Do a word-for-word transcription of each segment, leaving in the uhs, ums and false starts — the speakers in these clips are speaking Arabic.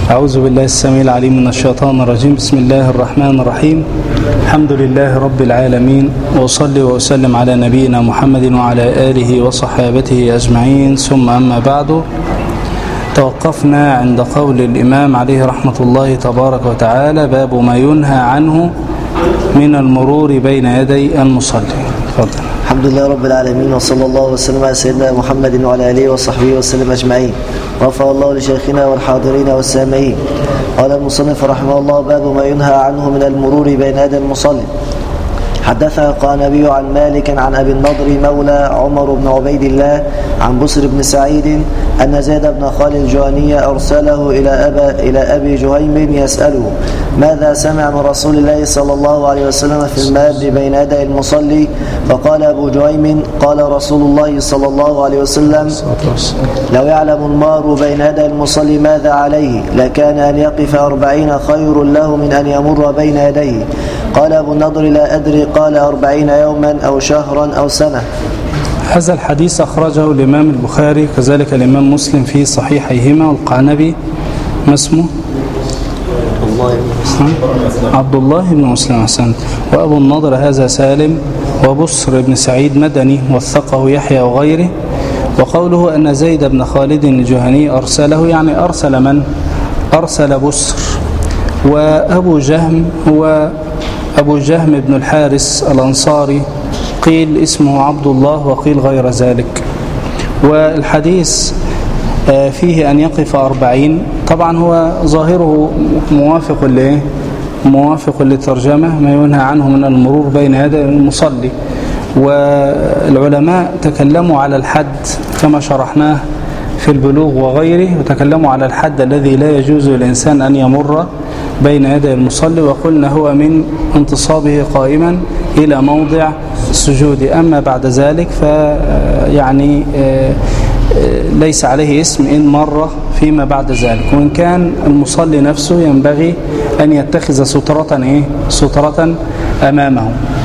أعوذ بالله السميع العليم من الشيطان الرجيم. بسم الله الرحمن الرحيم. الحمد لله رب العالمين، وأصلي وأسلم على نبينا محمد وعلى آله وصحابته أجمعين، ثم أما بعد. توقفنا عند قول الإمام عليه رحمة الله تبارك وتعالى: باب ما ينهى عنه من المرور بين يدي المصلي. تفضل. الحمد لله رب العالمين، وصلى الله وسلم على سيدنا محمد وعلى آله وصحبه وسلم أجمعين. غفر الله لشيخنا والحاضرين والسامعين. قال المصنف رحمه الله: باب ما ينهى عنه من المرور بين يدي المصلي. حدثنا القعنبي عن مالك عن أبي النضر مولى عمر بن عبيد الله عن بصر بن سعيد أن زيد بن خالد الجهني أرسله إلى, أبا إلى أبي جهيم يسأله: ماذا سمع من رسول الله صلى الله عليه وسلم في المار بين يدي المصلي؟ فقال أبو جهيم: قال رسول الله صلى الله عليه وسلم: لو يعلم المار بين يدي المصلي ماذا عليه لكان أن يقف أربعين خير له من أن يمر بين يديه. قال أبو النضر: لا أدري، قال أربعين يوما أو شهرا أو سنة. هذا الحديث أخرجه الإمام البخاري كذلك الإمام مسلم في صحيحيهما. والقعنبي ما اسمه؟ عبد الله بن مسلم أحسنت. وأبو النضر هذا سالم. وبصر بن سعيد مدني وثقه يحيى وغيره. وقوله أن زيد بن خالد الجهني أرسله، يعني أرسل من؟ أرسل بصر. وأبو جهم هو أبو جهم بن الحارس الأنصاري، قيل اسمه عبد الله وقيل غير ذلك. والحديث فيه أن يقف أربعين، طبعا هو ظاهره موافق لإيه؟ موافق للترجمة: ما ينهى عنه من المرور بين يدي المصلي. والعلماء تكلموا على الحد كما شرحناه في البلوغ وغيره، وتكلموا على الحد الذي لا يجوز للإنسان أن يمر بين يدي المصلي، وقلنا هو من انتصابه قائما إلى موضع السجود. أما بعد ذلك فيعني ليس عليه اسم إن مر فيما بعد ذلك. وإن كان المصلي نفسه ينبغي أن يتخذ سترة إيه؟ سترة أمامه.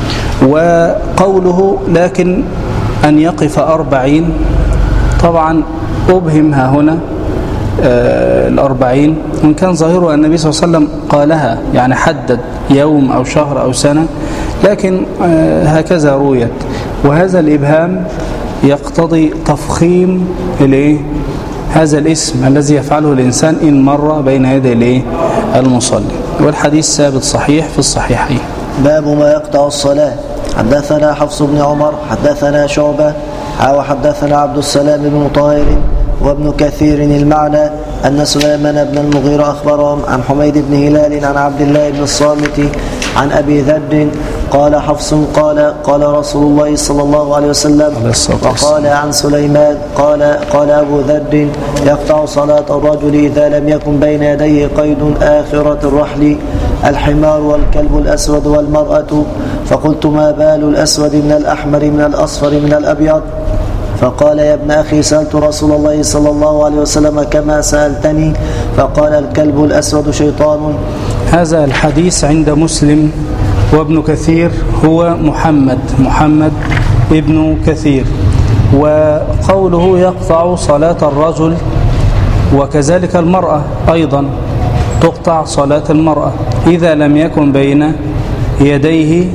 وقوله لكن أن يقف أربعين، طبعا أبهمها هنا آه الأربعين، وإن كان ظاهره أن النبي صلى الله عليه وسلم قالها، يعني حدد يوم أو شهر أو سنة، لكن آه هكذا رويت. وهذا الإبهام يقتضي تفخيم الإيه؟ هذا الاسم الذي يفعله الإنسان إن مر بين يدي الإيه؟ المصلي. والحديث ثابت صحيح في الصحيحين. باب ما يقطع الصلاة. حدثنا حفص بن عمر حدثنا شعبة وحدثنا عبد السلام بن طاهر وابن كثير المعنى أن سليمان بن المغيرة أخبرهم عن حميد بن هلال عن عبد الله بن الصامت عن أبي ذر قال حفص قال قال رسول الله صلى الله عليه وسلم. وقال عن سليمان قال قال أبو ذر: يقطع صلاة الرجل إذا لم يكن بين يديه قيد آخرة الرحل الحمار والكلب الأسود والمرأة. فقلت: ما بال الأسود من الأحمر من الأصفر من الأبيض؟ فقال: يا ابن أخي، سألت رسول الله صلى الله عليه وسلم كما سألتني، فقال: الكلب الأسود شيطان. هذا الحديث عند مسلم. وابن كثير هو محمد محمد ابن كثير. وقوله يقطع صلاة الرجل، وكذلك المرأة أيضا تقطع صلاة المرأة إذا لم يكن بين يديه،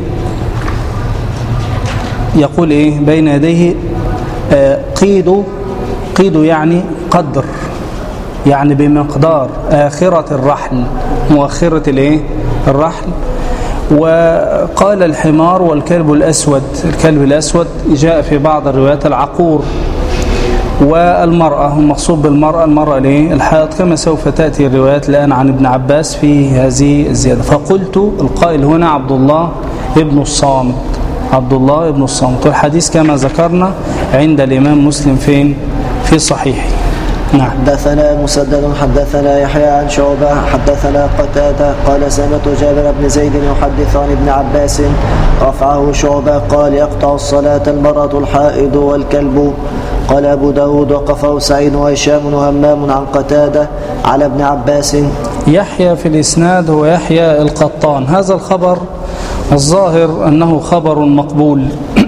يقول إيه؟ بين يديه قيد. قيد يعني قدر، يعني بمقدار آخرة الرحل، مؤخرة الإيه؟ الرحل. وقال الحمار والكلب الأسود. الكلب الأسود جاء في بعض الروايات العقور. والمرأة، المقصود بالمرأة المرأة ليه؟ الحائض، كما سوف تأتي الروايات الآن عن ابن عباس في هذه الزيادة. فقلت، القائل هنا عبد الله ابن الصامت عبد الله ابن الصامت. والحديث كما ذكرنا عند الإمام مسلم فين؟ في صحيحه. نعم. حدثنا مسدد حدثنا يحيى عن شعبة حدثنا قتادة قال: سمعت جابر بن زيد يحدث عن ابن عباس رفعه شعبة قال: يقطع الصلاة المرأة الحائض والكلب. قال أبو داود: وقفه سعيد وهشام وهمام عن قتادة على ابن عباس. يحيى في الإسناد هو يحيى القطان. هذا الخبر الظاهر أنه خبر مقبول،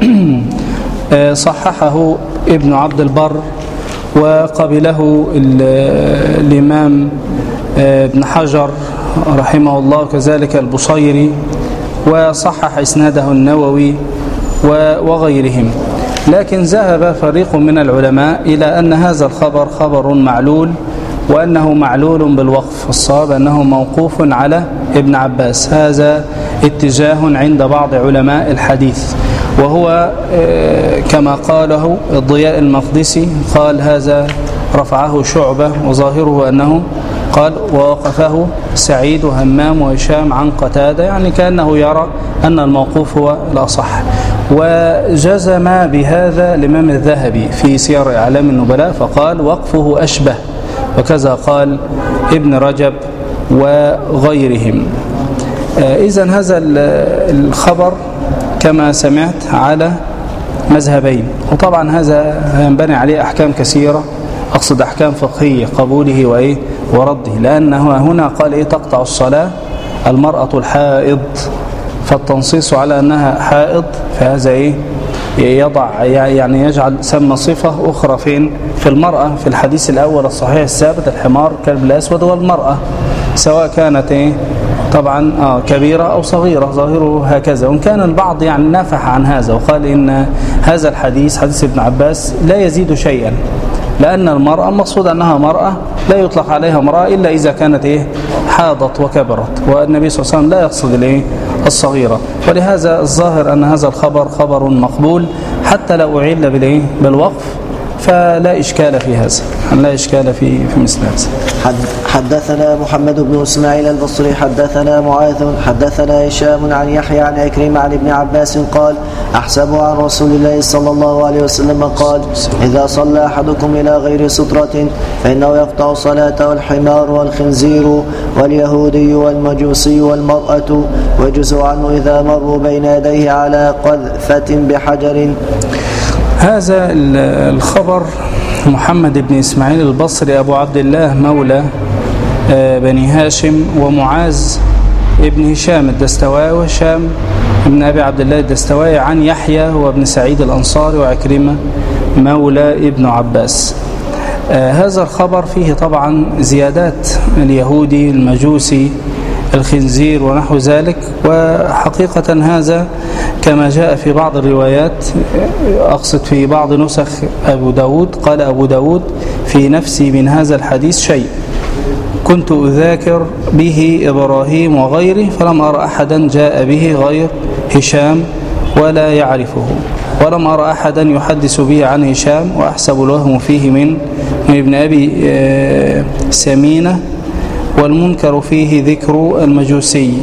صححه ابن عبد البر وقبله الإمام ابن حجر رحمه الله كذلك البصيري، وصحح إسناده النووي وغيرهم. لكن ذهب فريق من العلماء إلى أن هذا الخبر خبر معلول، وأنه معلول بالوقف. الصواب أنه موقوف على ابن عباس. هذا اتجاه عند بعض علماء الحديث، وهو كما قاله الضياء المقدسي، قال هذا رفعه شعبة وظاهره أنه قال ووقفه سعيد وهمام وهشام عن قتادة، يعني كأنه يرى أن الموقوف هو الأصح. وجزم بهذا الإمام الذهبي في سير أعلام النبلاء فقال وقفه أشبه، وكذا قال ابن رجب وغيرهم. إذن هذا الخبر كما سمعت على مذهبين، وطبعا هذا ينبني عليه أحكام كثيرة، أقصد أحكام فقهية قبوله وإيه ورده، لأنه هنا قال إيه تقطع الصلاة المرأة الحائض، فالتنصيص على أنها حائض فهذا إيه يضع يعني يجعل سمى صفة أخرى فين في المرأة. في الحديث الأول الصحيح الثابت الحمار كلب الأسود والمرأة، سواء كانت إيه طبعا آه كبيرة أو صغيرة، ظاهره هكذا. وإن كان البعض يعني نافح عن هذا وقال إن هذا الحديث حديث ابن عباس لا يزيد شيئا، لأن المرأة المقصود أنها مرأة لا يطلق عليها مرأة إلا إذا كانت إيه حاضت وكبرت، والنبي صلى الله عليه وسلم لا يقصد الإيه الصغيرة. ولهذا الظاهر أن هذا الخبر خبر مقبول حتى لو أعل بالإيه بالوقف، فلا إشكال في هذا، لا إشكال في في مثل هذا. حدثنا محمد بن إسماعيل البصري حدثنا معاذ حدثنا هشام عن يحيى عن عكرمة عن ابن عباس قال أحسب عن رسول الله صلى الله عليه وسلم قال إذا صلى أحدكم إلى غير سترة فإنه يقطع صلاة والحمار والخنزير واليهودي والمجوسي والمرأة، ويجوز عنه إذا مروا بين يديه على قذفة بحجر. هذا الخبر محمد بن إسماعيل البصري أبو عبد الله مولى بني هاشم، ومعاذ ابن هشام الدستوائي، وهشام ابن أبي عبد الله الدستوائي، عن يحيى وابن سعيد الأنصاري، وعكرمة مولى ابن عباس. هذا الخبر فيه طبعا زيادات اليهودي المجوسي الخنزير ونحو ذلك، وحقيقة هذا كما جاء في بعض الروايات، أقصد في بعض نسخ أبو داود، قال أبو داود في نفسي من هذا الحديث شيء كنت أذاكر به إبراهيم وغيره فلم أرى أحدا جاء به غير هشام ولا يعرفه، ولم أرى أحدا يحدث به عن هشام، وأحسب الوهم فيه من ابن أبي سمينة، والمنكر فيه ذكر المجوسي،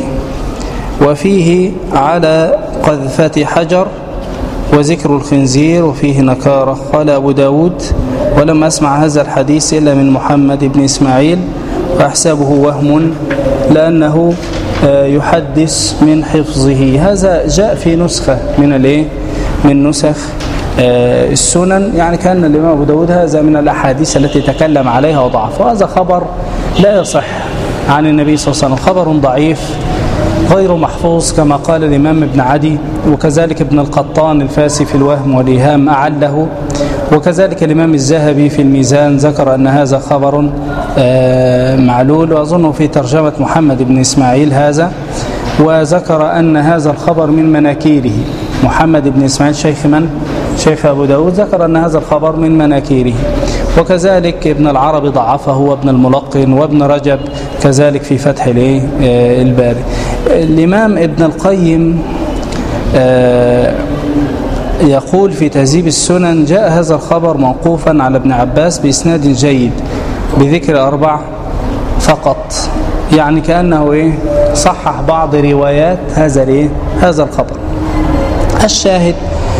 وفيه على قذفة حجر وذكر الخنزير، وفيه نكارة. قال أبو داود ولم أسمع هذا الحديث إلا من محمد بن إسماعيل، وأحسبه وهم لأنه يحدث من حفظه. هذا جاء في نسخة من الايه من نسخ السنن، يعني كان الإمام أبو داود هذا من الأحاديث التي تكلم عليها وضعف، وهذا خبر لا يصح عن النبي صلى الله عليه وسلم، خبر ضعيف غير محفوظ كما قال الإمام ابن عدي، وكذلك ابن القطان الفاسي في الوهم والإيهام أعله، وكذلك الإمام الذهبي في الميزان ذكر أن هذا خبر معلول، وأظنه في ترجمة محمد بن إسماعيل هذا، وذكر أن هذا الخبر من مناكيره. محمد بن إسماعيل شيخ من؟ شيخ أبو داود، ذكر أن هذا الخبر من مناكيره. وكذلك ابن العربي ضعفه، وابن الملقن، وابن رجب كذلك في فتح الباري. الإمام ابن القيم يقول في تهذيب السنن جاء هذا الخبر موقوفا على ابن عباس بإسناد جيد بذكر أربع فقط، يعني كأنه إيه صحح بعض روايات هذا الإيه هذا الخبر. الشاهد،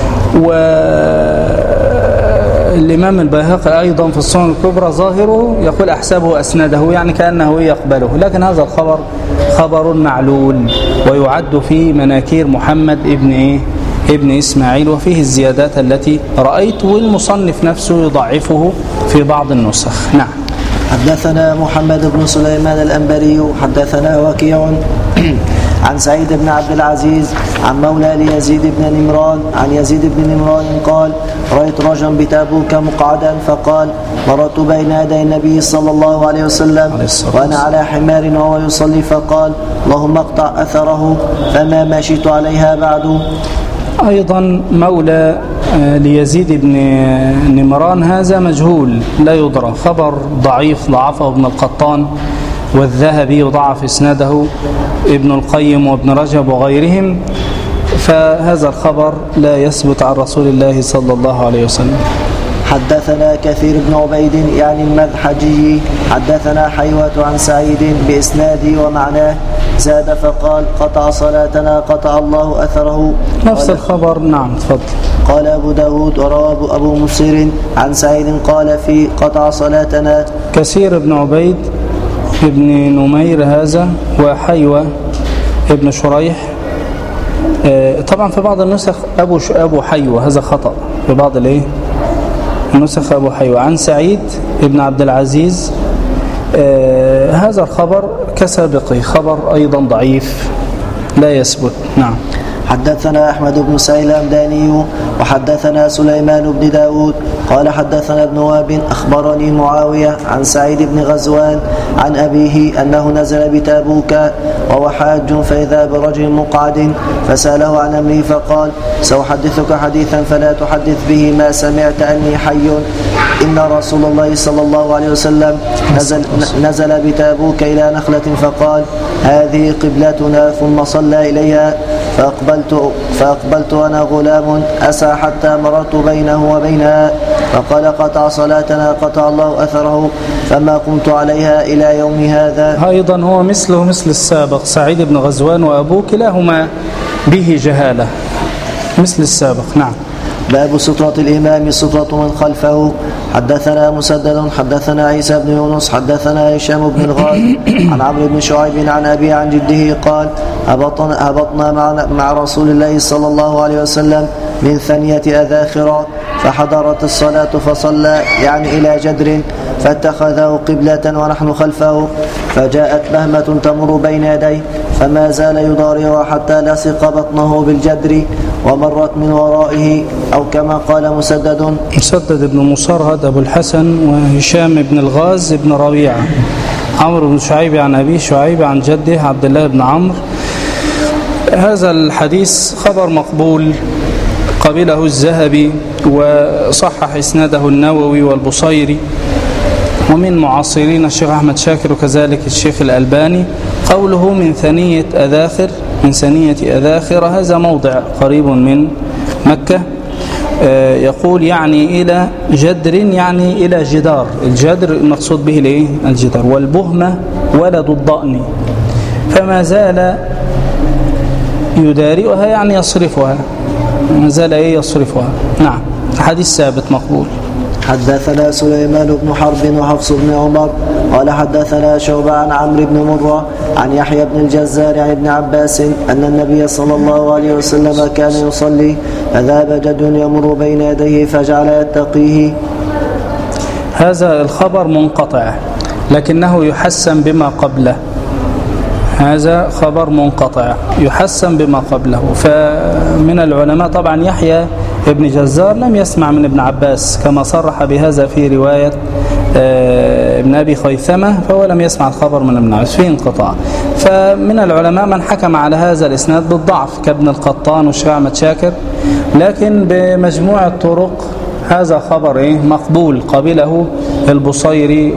والإمام البيهقي أيضا في السنن الكبرى ظاهره يقول أحسبه أسنده، يعني كأنه يقبله، لكن هذا الخبر خبر معلول ويعد في مناكير محمد ابن إيه ابن إسماعيل، وفيه الزيادات التي رأيت، والمصنف نفسه يضعفه في بعض النسخ. نعم. حدثنا محمد بن سليمان الأنبري حدثنا وكيع عن سعيد بن عبد العزيز عن مولى ليزيد بن نمران عن يزيد بن نمران قال رأيت رجلا بتابوك مقعدا فقال مررت بين يدي النبي صلى الله عليه وسلم وأنا على حمار وهو يصلي فقال اللهم اقطع أثره فما مشيت عليها بعد. أيضا مولى ليزيد بن نمران هذا مجهول لا يدرى، خبر ضعيف ضعفه ابن القطان والذهبي وضعف اسناده ابن القيم وابن رجب وغيرهم، فهذا الخبر لا يثبت عن رسول الله صلى الله عليه وسلم. حدثنا كثير بن عبيد يعني المذحجي حدثنا حيوة عن سعيد بإسناده ومعناه زاد فقال قطع صلاتنا قطع الله أثره. نفس الخبر. نعم تفضل. قال أبو داود ورواه أبو مسير عن سعيد قال في قطع صلاتنا. كثير بن عبيد ابن نمير هذا وحيوة ابن شريح، طبعا في بعض النسخ أبو أبو حيوة، هذا خطأ في بعض الايه النسخ أبو حيوة. عن سعيد ابن عبد العزيز، هذا الخبر كسابقه خبر أيضا ضعيف لا يثبت. نعم. حدثنا أحمد بن سيلام داني وحدثنا سليمان بن داود قال حدثنا ابن وهب أخبرني معاوية عن سعيد بن غزوان عن أبيه أنه نزل بتابوك وهو حاج فإذا برجل مقعد فسأله عن أمره فقال سأحدثك حديثا فلا تحدث به ما سمعت أني حي. إن رسول الله صلى الله عليه وسلم نزل, نزل بتابوك إلى نخلة فقال هذه قبلتنا ثم صلى إليها فأقبلت, فأقبلت أنا غلام أسعى حتى مررت بينه وبينها فقال قطع صلاتنا قطع الله أثره فما قمت عليها إلى يوم هذا. أيضا هو مثله مثل السابق، سعيد بن غزوان وأبوه كلاهما به جهالة مثل السابق. نعم. باب سترة الإمام سترة من خلفه. حدثنا مسدد حدثنا عيسى بن يونس حدثنا هشام بن الغاز عن عمرو بن شعيب عن أبي عن جده قال هبطنا, هبطنا مع, مع رسول الله صلى الله عليه وسلم من ثنية أذاخرة فحضرت الصلاة فصلى يعني إلى جدر فاتخذه قبلة ونحن خلفه فجاءت بهمة تمر بين يديه فما زال يضارعها حتى لصق بطنه بالجدر ومرت من ورائه أو كما قال مسدد. مسدد بن مصرهد أبو الحسن وهشام بن الغاز بن ربيعة عمرو بن شعيب عن أبي شعيب عن جده عبد الله بن عمرو. هذا الحديث خبر مقبول قبله الذهبي وصحح إسناده النووي والبصيري ومن معاصرين الشيخ أحمد شاكر وكذلك الشيخ الألباني. قوله من ثنية أذاخر من ثنية أذاخر هذا موضع قريب من مكة، يقول يعني إلى جدر يعني إلى جدار، الجدر المقصود به الايه الجدار، والبهمة ولد الضأن فما زال يدارئها يعني يصرفها، ما زال ايه يصرفها. نعم. حديث ثابت مقبول. حدثنا سليمان بن حرب وحفص بن عمر قال حدثنا شعبة عن عمرو بن مرة عن يحيى بن الجزار عن ابن عباس أن النبي صلى الله عليه وسلم كان يصلي فذهب جد يمر بين يديه فجعل يتقيه. هذا الخبر منقطع لكنه يحسن بما قبله، هذا خبر منقطع يحسن بما قبله. فمن العلماء طبعا يحيى ابن جزار لم يسمع من ابن عباس كما صرح بهذا في رواية ابن أبي خيثمة، فهو لم يسمع الخبر من ابن عباس، فيه انقطاع. فمن العلماء من حكم على هذا الإسناد بالضعف كابن القطان والشيخ أحمد شاكر، لكن بمجموع الطرق هذا خبر إيه مقبول قبله البصيري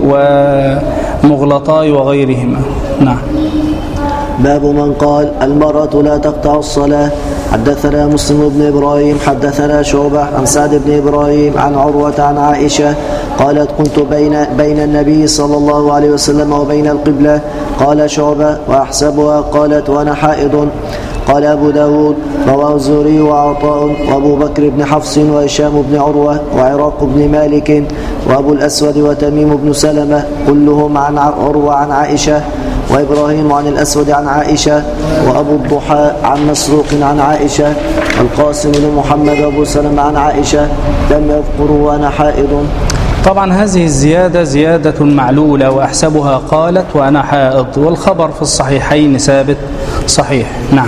ومغلطاي وغيرهما. نعم. باب من قال المرأة لا تقطع الصلاة. حدثنا مسلم بن إبراهيم حدثنا شعبة عن سعد بن إبراهيم عن عروة عن عائشة قالت كنت بين, بين النبي صلى الله عليه وسلم وبين القبلة. قال شعبة وأحسبها قالت وأنا حائض. قال أبو داود رواه الزهري وعطاء وأبو بكر بن حفص وهشام بن عروة وعراق بن مالك وأبو الأسود وتميم بن سلمة كلهم عن عروة عن عائشة، وإبراهيم عن الأسود عن عائشة، وأبو الضحى عن مسروق عن عائشة، القاسم بن محمد وأبو سلمة عن عائشة لم يذكروا وأنا حائض. طبعا هذه الزيادة زيادة معلولة وأحسبها قالت وأنا حائض، والخبر في الصحيحين ثابت صحيح. نعم.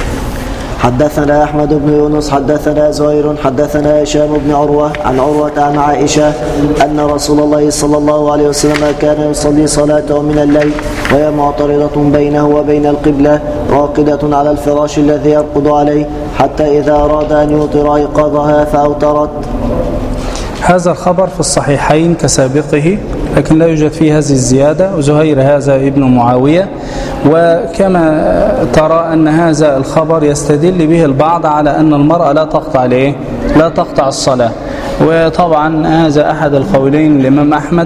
حدثنا أحمد بن يونس حدثنا زهير حدثنا هشام بن عروة عن عروة عن عائشة أن رسول الله صلى الله عليه وسلم كان يصلي صلاته من الليل وهي معترضة بينه وبين القبلة راقدة على الفراش الذي يرقد عليه حتى إذا أراد أن يوتر أيقظها فأوترت. هذا الخبر في الصحيحين كسابقه، لكن لا يوجد فيه هذه الزيادة. وزهير هذا ابن معاوية، وكما ترى أن هذا الخبر يستدل به البعض على أن المرأة لا تقطع ليه؟ لا تقطع الصلاة. وطبعا هذا أحد القولين الإمام أحمد،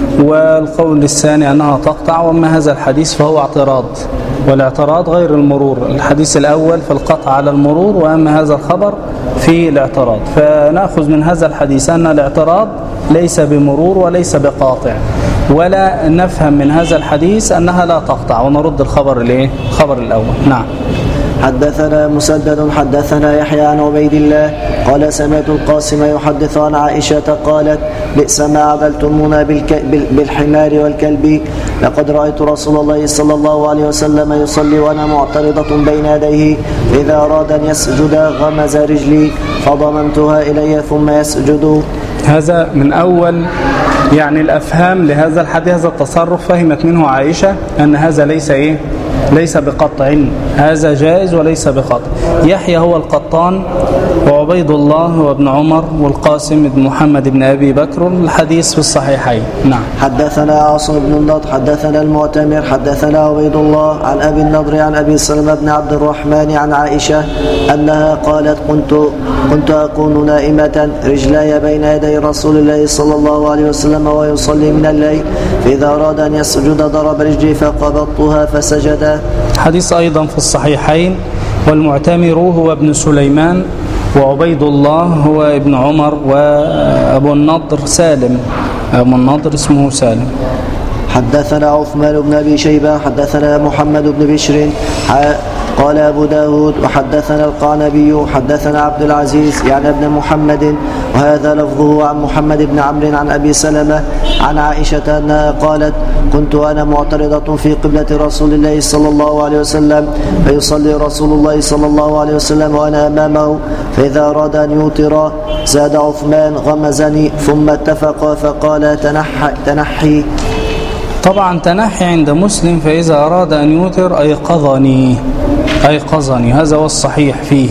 والقول الثاني أنها تقطع. وأما هذا الحديث فهو اعتراض، والاعتراض غير المرور. الحديث الأول في القطع على المرور، وأما هذا الخبر في الاعتراض. فنأخذ من هذا الحديث أن الاعتراض ليس بمرور وليس بقاطع، ولا نفهم من هذا الحديث أنها لا تقطع، ونرد الخبر الايه؟ الخبر الأول. نعم. حدثنا مسدد حدثنا يحيى عن عبيد الله قال سمعت القاسم يحدث عن عائشة قالت بئس ما عبلتمونا بالحمار والكلب، لقد رأيت رسول الله صلى الله عليه وسلم يصلي وأنا معترضة بين يديه، إذا أراد أن يسجد غمز رجلي فضممتها إلي ثم يسجد. هذا من أول يعني الأفهام لهذا الحديث. هذا التصرف فهمت منه عائشة أن هذا ليس إيه؟ ليس بقطع، هذا جائز وليس بقطع. يحيى هو القطان، وعبيد الله هو ابن عمر، والقاسم بن محمد بن أبي بكر. الحديث في الصحيحين. نعم. حدثنا عاصم بن النضر حدثنا المعتمر حدثنا عبيد الله عن أبي النضر عن أبي سلمة بن عبد الرحمن عن عائشة أنها قالت كنت كنت أكون نائمة رجلاي بين يدي رسول الله صلى الله عليه وسلم ويصلي من الليل، فإذا أراد أن يسجد ضرب رجلي فقبضتها فسجد. حديث أيضا في الصحيحين. والمعتمر هو ابن سليمان، وعبيد الله هو ابن عمر، وأبو النضر سالم، أبو النضر اسمه سالم. حدثنا عثمان بن أبي شيبة حدثنا محمد بن بشر قال أبو داود وحدثنا القعنبي حدثنا عبد العزيز يعني ابن محمد، وهذا لفظه عن محمد بن عمرو عن أبي سلمة عن عائشة أنها قالت كنت أنا معترضة في قبلة رسول الله صلى الله عليه وسلم، فيصلي رسول الله صلى الله عليه وسلم وأنا أمامه، فإذا أراد أن يوتر زاد عثمان غمزني، ثم اتفق فقال تنحي, تنحي. طبعا تنحي عند مسلم فإذا أراد أن يوتر أيقظني أيقظني هذا هو الصحيح فيه.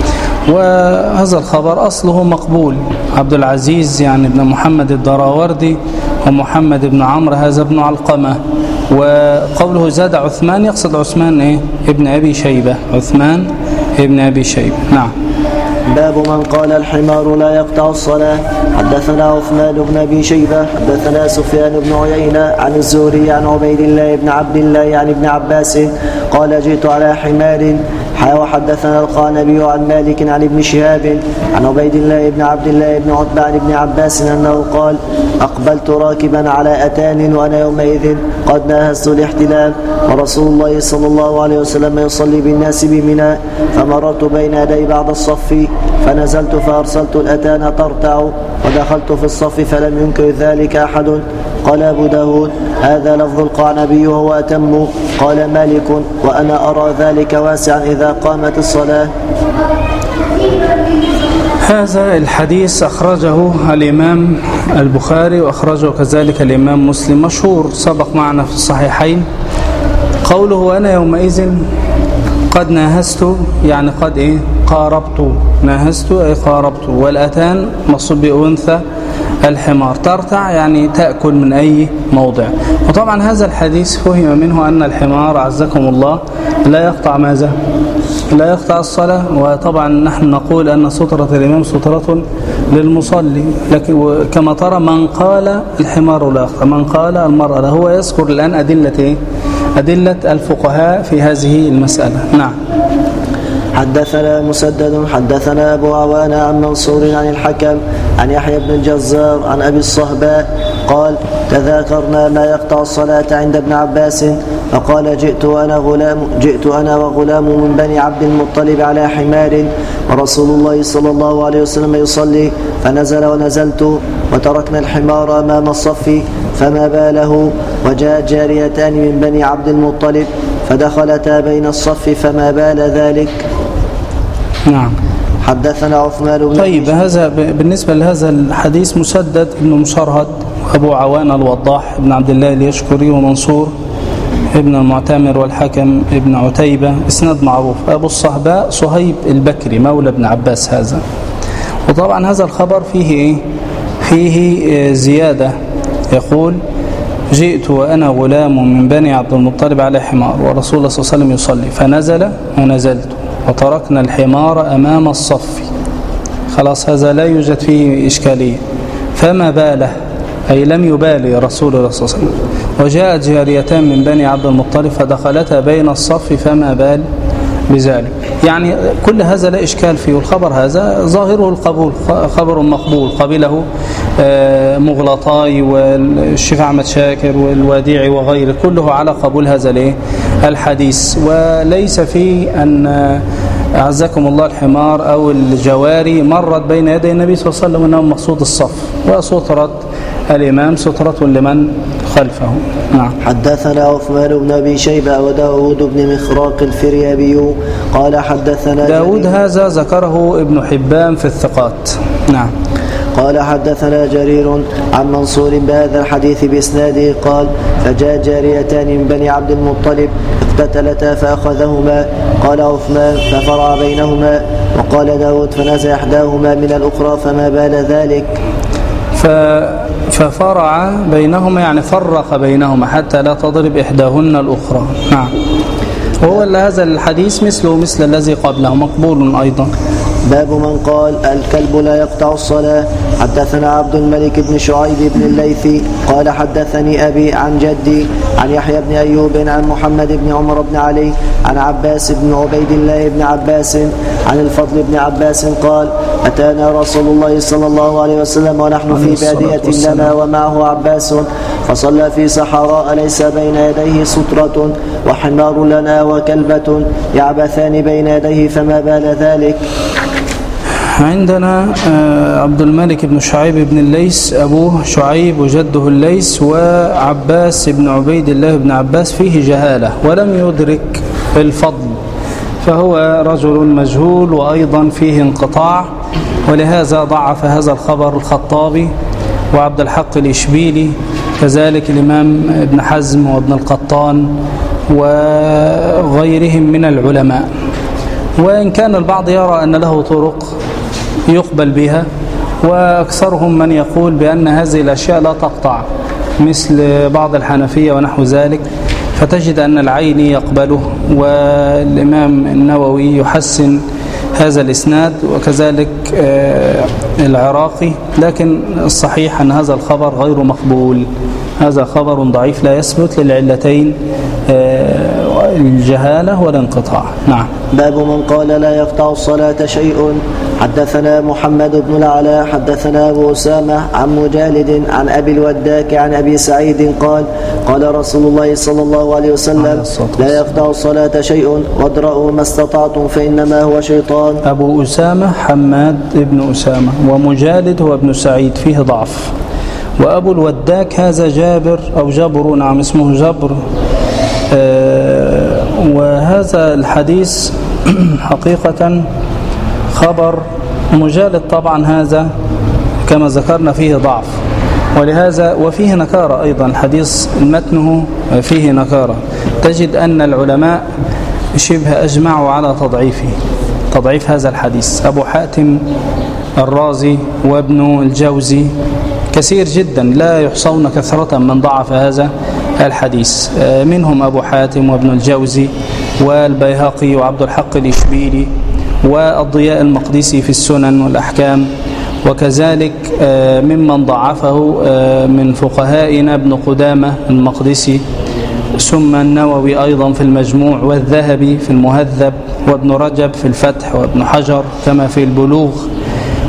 وهذا الخبر أصله مقبول. عبد العزيز يعني ابن محمد الدراوردي، ومحمد بن عمرو هذا ابن علقمة. وقوله زاد عثمان يقصد عثمان إيه؟ ابن أبي شيبة، عثمان ابن أبي شيبة. نعم. باب من قال الحمار لا يقطع الصلاة. حدثنا عثمان بن أبي شيبة حدثنا سفيان بن عيينة عن الزهري عن عبيد الله بن عبد الله عن ابن عباس قال جئت على حمار. وحدثنا القعنبي عن مالك عن ابن شهاب عن عبيد الله بن عبد الله بن عتبة عن ابن عباس أنه قال أقبلت راكبا على أتان وأنا يومئذ قد ناهزت الاحتلام، ورسول الله صلى الله عليه وسلم يصلي بالناس بمنى، فمررت بين يدي بعض الصف فنزلت فأرسلت الأتان ترتع، ودخلت في الصف فلم ينكر ذلك أحد. قال أبو داود هذا لفظ القعنبي وهو أتم. قال مالك وأنا أرى ذلك واسعا إذا قامت الصلاة. هذا الحديث أخرجه الإمام البخاري، وأخرجه كذلك الإمام مسلم، مشهور سبق معنا في الصحيحين. قوله وأنا يومئذ قد ناهزت يعني قد إيه قاربت، ناهزت أي قاربت. والأتان مقصود بأنثى الحمار، ترتع يعني تأكل من أي موضع. وطبعا هذا الحديث فهم منه أن الحمار عزكم الله لا يقطع ماذا؟ لا يقطع الصلاة. وطبعا نحن نقول أن سترة الإمام سترة للمصلي، لكن كما ترى من قال الحمار لا يقطع، من قال المرأة لا. هو يذكر الآن أدلة أدلة الفقهاء في هذه المسألة. نعم. حدثنا مسدد حدثنا أبو عوانة عن منصور عن الحكم عن يحيى بن الجزار عن أبي الصهباء قال تذاكرنا ما يقطع الصلاة عند ابن عباس فقال جئت أنا, غلام جئت أنا وغلام من بني عبد المطلب على حمار ورسول الله صلى الله عليه وسلم يصلي فنزل ونزلت وتركنا الحمار أمام الصف فما باله وجاءت جاريتان من بني عبد المطلب فدخلتا بين الصف فما بال ذلك. نعم. حدثنا عثمان بن طيب هذا بالنسبة لهذا الحديث مسدد ابن مشرهد وأبو عوان الوضاح ابن عبد الله اليشكري ومنصور ابن المعتمر والحكم ابن عتيبة اسناد معروف. أبو الصهباء صهيب البكري مولى ابن عباس هذا. وطبعا هذا الخبر فيه إيه؟ فيه زيادة يقول جئت وأنا غلام من بني عبد المطلب على حمار ورسول الله صلى الله عليه وسلم يصلي فنزل ونزلت وتركنا الحمار أمام الصف. خلاص هذا لا يوجد فيه إشكالية. فما باله أي لم يبالي رسول الله صلى الله عليه وسلم. وجاءت جاريتان من بني عبد المطلب فدخلتا بين الصف فما بال بذلك. يعني كل هذا لا إشكال فيه. والخبر هذا ظاهره القبول خبر مقبول قبله مغلطاي والشيخ أحمد شاكر والواديعي وغيره كله على قبول هذا الحديث. وليس فيه أن أعزكم الله الحمار أو الجواري مرت بين يدي النبي صلى الله عليه وسلم أنه مقصود الصف وسترة الإمام سترة لمن خلفه. نعم. حدثنا عثمان بن أبي شيبة وداود بن مخراق الفريابي قال حدثنا داود هذا ذكره ابن حبان في الثقات. نعم. قال حدثنا جرير عن منصور بهذا الحديث بإسناده قال فجاء جاريتان من بني عبد المطلب اقتتلتا فأخذهما قال عثمان ففرع بينهما وقال داود فنزع إحداهما من الأخرى فما بال ذلك. ففرع بينهما يعني فرق بينهما حتى لا تضرب إحداهن الأخرى. نعم. وهو هذا الحديث مثله مثل الذي قبله مقبول أيضا. باب من قال الكلب لا يقطع الصلاة. حدثنا عبد الملك بن شعيب بن الليثي قال حدثني أبي عن جدي عن يحيى بن أيوب عن محمد بن عمر بن علي عن عباس بن عبيد الله بن عباس عن الفضل بن عباس قال أتانا رسول الله صلى الله عليه وسلم ونحن في بادية لنا ومعه عباس فصلى في صحراء ليس بين يديه سترة وحمار لنا وكلبة يعبثان بين يديه فما بال ذلك. عندنا عبد الملك بن شعيب بن الليث أبوه شعيب وجده الليث وعباس بن عبيد الله بن عباس فيه جهالة ولم يدرك الفضل فهو رجل مجهول وأيضا فيه انقطاع ولهذا ضعف هذا الخبر الخطابي وعبد الحق الإشبيلي كذلك الإمام ابن حزم وابن القطان وغيرهم من العلماء. وإن كان البعض يرى أن له طرق يقبل بها وأكثرهم من يقول بأن هذه الأشياء لا تقطع مثل بعض الحنفية ونحو ذلك فتجد أن العيني يقبله والإمام النووي يحسن هذا الإسناد وكذلك العراقي. لكن الصحيح أن هذا الخبر غير مقبول. هذا خبر ضعيف لا يثبت للعلتين الجهالة والانقطاع. نعم. باب من قال لا يقطع الصلاة شيء. حدثنا محمد بن العلاء حدثنا أبو أسامة عن مجالد عن أبي الوداك عن أبي سعيد قال قال رسول الله صلى الله عليه وسلم لا يقطع الصلاة شيء وادرأوا ما استطعتم فإنما هو شيطان. أبو أسامة حماد بن أسامة ومجالد هو ابن سعيد فيه ضعف. وأبو الوداك هذا جابر أو جبر نعم اسمه جبر. آه وهذا الحديث حقيقة خبر مجالد طبعا هذا كما ذكرنا فيه ضعف ولهذا وفيه نكارة أيضا. الحديث متنه فيه نكارة. تجد أن العلماء شبه أجمعوا على تضعيفه تضعيف هذا الحديث. أبو حاتم الرازي وابن الجوزي كثير جدا لا يحصون كثرة من ضعف هذا الحديث. منهم أبو حاتم وابن الجوزي والبيهقي وعبد الحق الإشبيلي والضياء المقدسي في السنن والأحكام وكذلك ممن ضعفه من فقهائنا ابن قدامة المقدسي ثم النووي أيضا في المجموع والذهبي في المهذب وابن رجب في الفتح وابن حجر كما في البلوغ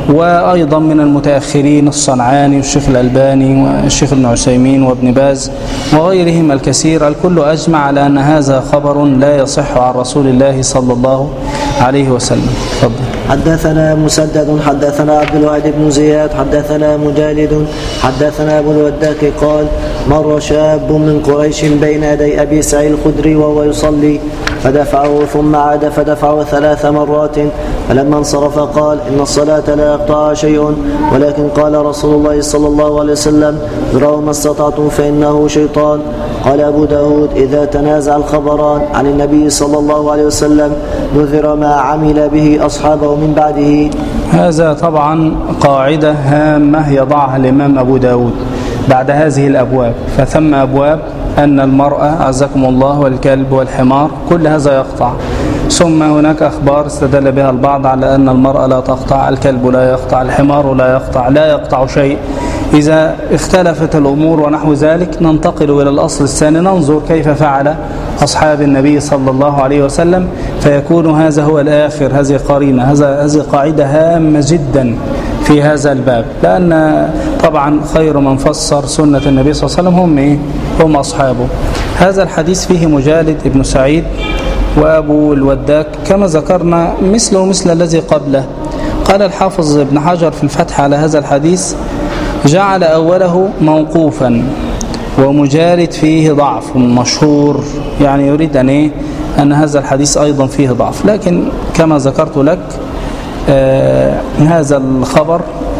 وأيضا من المتأخرين الصنعاني والشيخ الألباني والشيخ ابن عثيمين وابن باز وغيرهم الكثير، الكل أجمع على أن هذا خبر لا يصح عن رسول الله صلى الله عليه وسلم. تفضل. حدثنا مسدد حدثنا عبد الواحد بن زياد حدثنا مجالد حدثنا أبو الوداك قال مر شاب من قريش بين يدي أبي سعيد الخدري وهو يصلي فدفعه ثم عاد فدفعه ثلاث مرات، فلما انصرف قال إن الصلاة لا يقطعها شيء، ولكن قال رسول الله صلى الله عليه وسلم ذروا ما استطعتم فإنه شيطان. قال أبو داود إذا تنازع الخبران عن النبي صلى الله عليه وسلم نذر ما عمل به أصحابه من بعده. هذا طبعا قاعدة هامة يضعها الإمام أبو داود بعد هذه الأبواب، فثم أبواب أن المرأة أعزكم الله والكلب والحمار كل هذا يقطع، ثم هناك أخبار استدل بها البعض على أن المرأة لا تقطع، الكلب لا يقطع، الحمار لا يقطع، لا يقطع شيء. إذا اختلفت الأمور ونحو ذلك ننتقل إلى الأصل الثاني، ننظر كيف فعل أصحاب النبي صلى الله عليه وسلم، فيكون هذا هو الآخر. هذه قرينة، هذه قاعدة هامة جدا في هذا الباب، لأن طبعا خير من فسر سنة النبي صلى الله عليه وسلم هم إيه؟ هم أصحابه. هذا الحديث فيه مجالد ابن سعيد وأبو الوداك كما ذكرنا مثله مثل الذي قبله. قال الحافظ ابن حجر في الفتح على هذا الحديث جعل أوله موقوفا ومجالد فيه ضعف مشهور، يعني يريد أن إيه؟ أن هذا الحديث أيضا فيه ضعف، لكن كما ذكرت لك آه هذا الخبر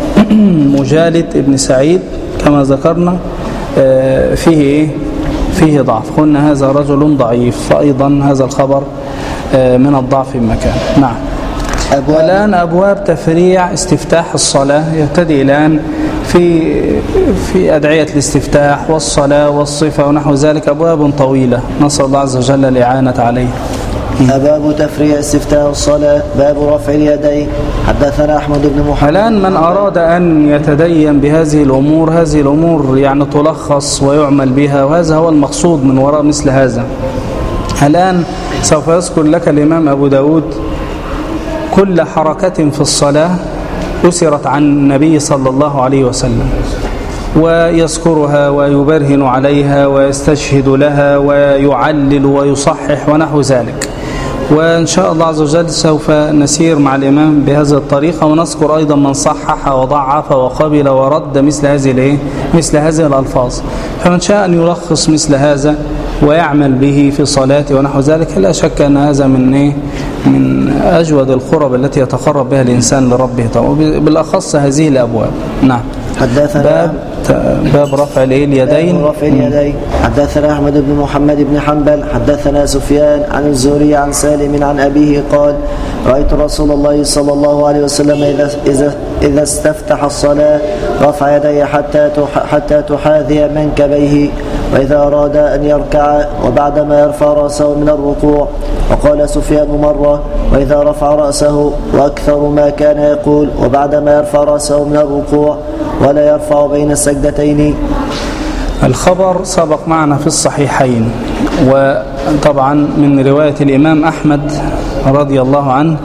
مجالد ابن سعيد كما ذكرنا آه فيه إيه؟ فيه ضعف، قلنا هذا رجل ضعيف، فأيضا هذا الخبر آه من الضعف في مكان. نعم. والآن أبواب تفريع استفتاح الصلاة يبتدئ الآن في في أدعية الاستفتاح والصلاة والصفة ونحو ذلك، أبواب طويلة نسأل الله عز وجل الإعانة عليه. باب تفريع استفتاح الصلاة. باب رفع اليدين. حدثنا أحمد بن محمد. الآن من أراد أن يتدين بهذه الأمور، هذه الأمور يعني تلخص ويعمل بها، وهذا هو المقصود من وراء مثل هذا. الآن سوف يذكر لك الإمام أبو داود كل حركة في الصلاة أسرت عن النبي صلى الله عليه وسلم، ويذكرها ويبرهن عليها ويستشهد لها ويعلل ويصحح ونحو ذلك. وإن شاء الله عز وجل سوف نسير مع الإمام بهذه الطريقة، ونذكر أيضا من صحح وضعف وقبل ورد مثل هذه مثل هذه الألفاظ. فمن شاء أن يلخص مثل هذا ويعمل به في صلاته ونحو ذلك، لا شك أن هذا من إيه؟ من أجود القرب التي يتقرب بها الإنسان لربه طبعا، بالأخص هذه الأبواب. نعم. حدثنا باب باب رفع اليدين. باب رفع اليدين. حدثنا أحمد بن محمد بن حنبل حدثنا سفيان عن الزهري عن سالم عن أبيه قال رأيت رسول الله صلى الله عليه وسلم إذا إذا إذا استفتح الصلاة رفع يديه حتى حتى تحاذي منكبيه، وإذا أراد أن يركع وبعدما يرفع رأسه من الركوع. وقال سفيان مرة وإذا رفع رأسه، وأكثر ما كان يقول وبعدما يرفع رأسه من الركوع ولا يرفع بين السجدتين. الخبر سبق معنا في الصحيحين، وطبعا من رواية الإمام أحمد رضي الله عنه،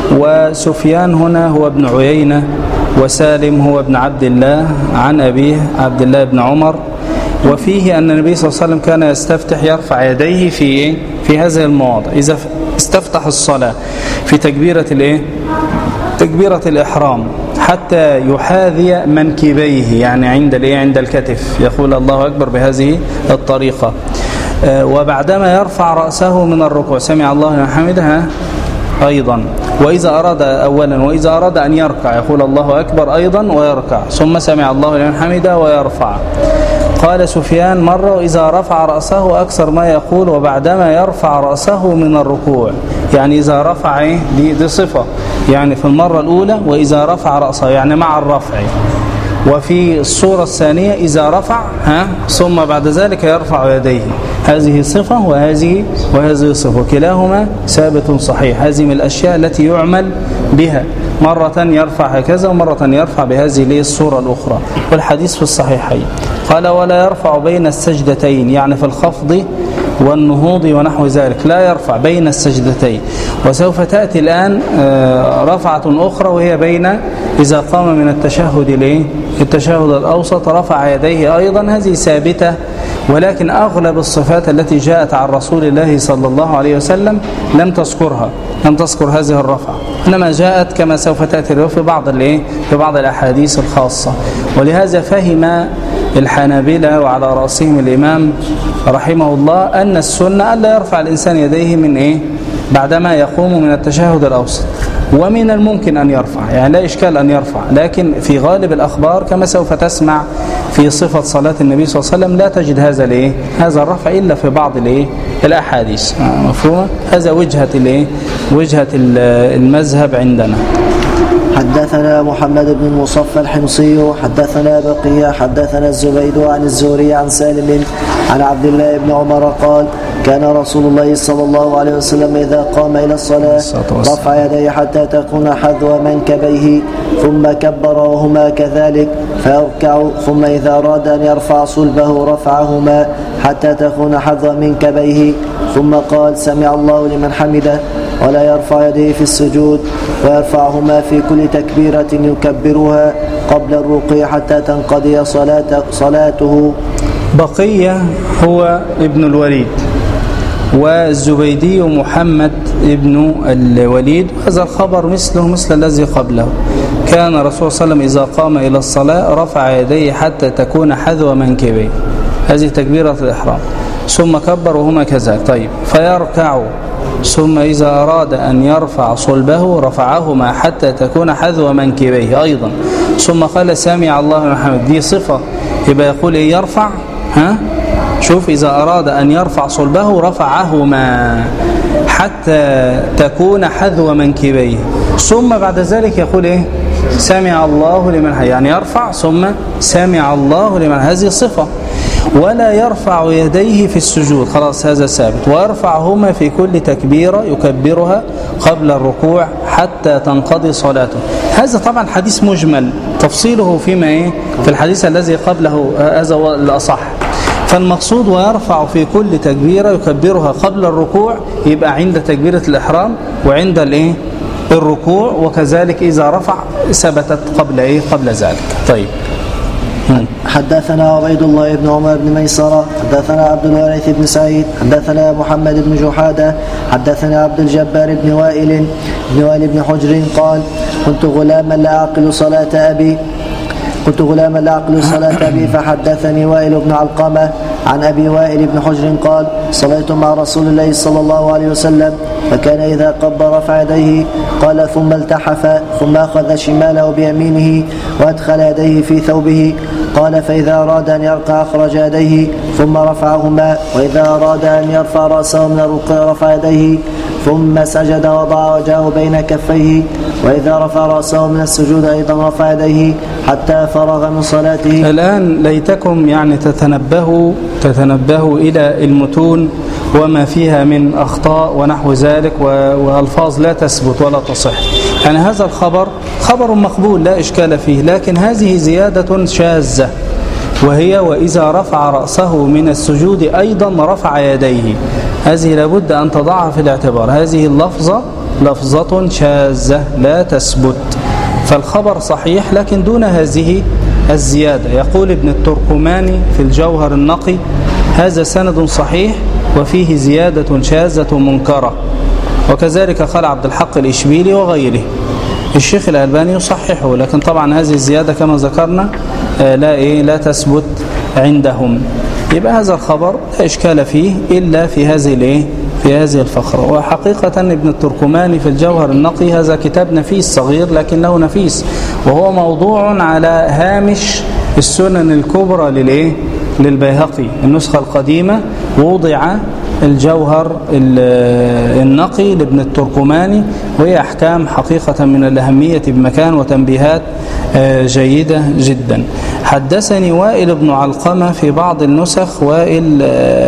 وسفيان هنا هو ابن عيينة، وسالم هو ابن عبد الله عن أبيه عبد الله بن عمر. وفيه أن النبي صلى الله عليه وسلم كان يستفتح يرفع يديه في في هذه المواضع. إذا استفتح الصلاة في تكبيرة الإيه؟ تكبيرة الإحرام حتى يحاذي منكبيه، يعني عند الإيه؟ عند الكتف، يقول الله أكبر بهذه الطريقة. وبعدما يرفع رأسه من الركوع سمع الله لمن حمده أيضا. وإذا أراد أولا وإذا أراد أن يركع يقول الله أكبر أيضا ويركع، ثم سمع الله لمن حمده ويرفع. قال سفيان مرة إذا رفع رأسه أكثر ما يقول وبعدما يرفع رأسه من الركوع، يعني إذا رفع دي, دي صفة، يعني في المرة الأولى وإذا رفع رأسه يعني مع الرفع. وفي الصورة الثانية إذا رفع ها ثم بعد ذلك يرفع يديه، هذه صفة وهذه وهذه صفة، كلاهما ثابت صحيح. هذه من الأشياء التي يعمل بها، مرة يرفع هكذا ومرة يرفع بهذه الصورة الأخرى، والحديث في الصحيحين. قال ولا يرفع بين السجدتين، يعني في الخفض والنهوض ونحو ذلك، لا يرفع بين السجدتين. وسوف تأتي الآن رفعة أخرى وهي بين إذا قام من التشهد ليه التشهد الأوسط رفع يديه أيضا، هذه ثابتة، ولكن أغلب الصفات التي جاءت عن رسول الله صلى الله عليه وسلم لم تذكرها لم تذكر هذه الرفعة، إنما جاءت كما سوف تأتي في بعض في بعض الأحاديث الخاصة. ولهذا فهم الحنابلة وعلى رأسهم الإمام رحمه الله أن السنة ألا يرفع الإنسان يديه من إيه بعدما يقوم من التشهد الأوسط، ومن الممكن أن يرفع، يعني لا إشكال أن يرفع، لكن في غالب الأخبار كما سوف تسمع في صفة صلاة النبي صلى الله عليه وسلم لا تجد هذا الإيه هذا الرفع إلا في بعض الإيه الأحاديث. مفهومة؟ هذا وجهة الإيه وجهة المذهب عندنا. حدثنا محمد بن المصفى الحمصي حدثنا بقية حدثنا الزبيد عن الزهري عن سالم عن عبد الله بن عمر قال كان رسول الله صلى الله عليه وسلم إذا قام إلى الصلاة رفع يديه حتى تكون حذو منكبيه ثم كبر وهما كذلك فيركع، ثم إذا أراد أن يرفع صلبه رفعهما حتى تكون حذو منكبيه ثم قال سمع الله لمن حمده، ولا يرفع يديه في السجود ويرفعهما في كل تكبيرة يكبرها قبل الركوع حتى تنقضي صلاته. بقية هو ابن الوليد، والزبيدي محمد ابن الوليد، هذا الخبر مثله مثل الذي قبله. كان الرسول صلى الله عليه وسلم إذا قام إلى الصلاة رفع يديه حتى تكون حذو منكبيه، هذه تكبيرة الإحرام، ثم كبر وهما كذلك. طيب فيركع، ثم إذا أراد أن يرفع صلبه رفعهما حتى تكون حذو منكبيه أيضا، ثم قال سمع الله لمن حمده، دي صفة، يبقى يقول إيه يرفع، ها شوف إذا أراد أن يرفع صلبه رفعهما حتى تكون حذو منكبيه، ثم بعد ذلك يقول إيه سمع الله لمن حمده، يعني يرفع ثم سمع الله لمن، هذه صفة. ولا يرفع يديه في السجود، خلاص هذا ثابت، ويرفعهما في كل تكبيرة يكبرها قبل الركوع حتى تنقضي صلاته. هذا طبعا حديث مجمل، تفصيله فيما إيه في الحديث الذي قبله، هذا هو الأصح. فالمقصود ويرفع في كل تكبيرة يكبرها قبل الركوع، يبقى عند تكبيرة الإحرام وعند الإيه الركوع، وكذلك إذا رفع ثبتت قبل إيه قبل ذلك. طيب حدثنا عبيد الله بن عمر بن ميسرة حدثنا عبد الوارث بن سعيد حدثنا محمد بن جحادة حدثنا عبد الجبار بن وائل بن وائل بن حجر قال كنت غلاما لا أعقل صلاة أبي كنت غلاما لا أعقل صلاة أبي فحدثني وائل بن علقمة عن أبي وائل بن حجر قال صليت مع رسول الله صلى الله عليه وسلم فكان إذا قبل رفع يديه قال ثم التحف ثم أخذ شماله بيمينه وأدخل يديه في ثوبه قال فإذا أراد أن يركع أخرج يديه ثم رفعهما، وإذا أراد أن يرفع رأسه من الركوع رفع يديه ثم سجد وضع وجهه بين كفيه، وإذا رفع رأسه من السجود أيضا رفع يديه حتى فرغ من صلاته. الآن ليتكم يعني تتنبهوا تتنبهوا إلى المتون وما فيها من أخطاء ونحو ذلك وألفاظ لا تثبت ولا تصح. يعني هذا الخبر خبر مقبول لا إشكال فيه، لكن هذه زيادة شاذة، وهي وإذا رفع رأسه من السجود أيضا رفع يديه، هذه لابد أن تضعها في الاعتبار، هذه اللفظة لفظة شاذة لا تثبت، فالخبر صحيح لكن دون هذه الزيادة. يقول ابن التركماني في الجوهر النقي هذا سند صحيح وفيه زيادة شاذة منكرة، وكذلك قال عبد الحق الإشبيلي وغيره. الشيخ الألباني يصححه، لكن طبعا هذه الزيادة كما ذكرنا لا إيه لا تثبت عندهم. يبقى هذا الخبر لا إشكال فيه إلا في هذه الإيه في هذه الفقرة. وحقيقة ابن التركماني في الجوهر النقي هذا كتاب نفيس صغير لكنه نفيس، وهو موضوع على هامش السنن الكبرى للإيه للبيهقي، النسخة القديمة وضع الجوهر النقي لابن التركماني، وهي أحكام حقيقة من الأهمية بمكان وتنبيهات جيدة جدا. حدثني وائل بن علقمة في بعض النسخ وائل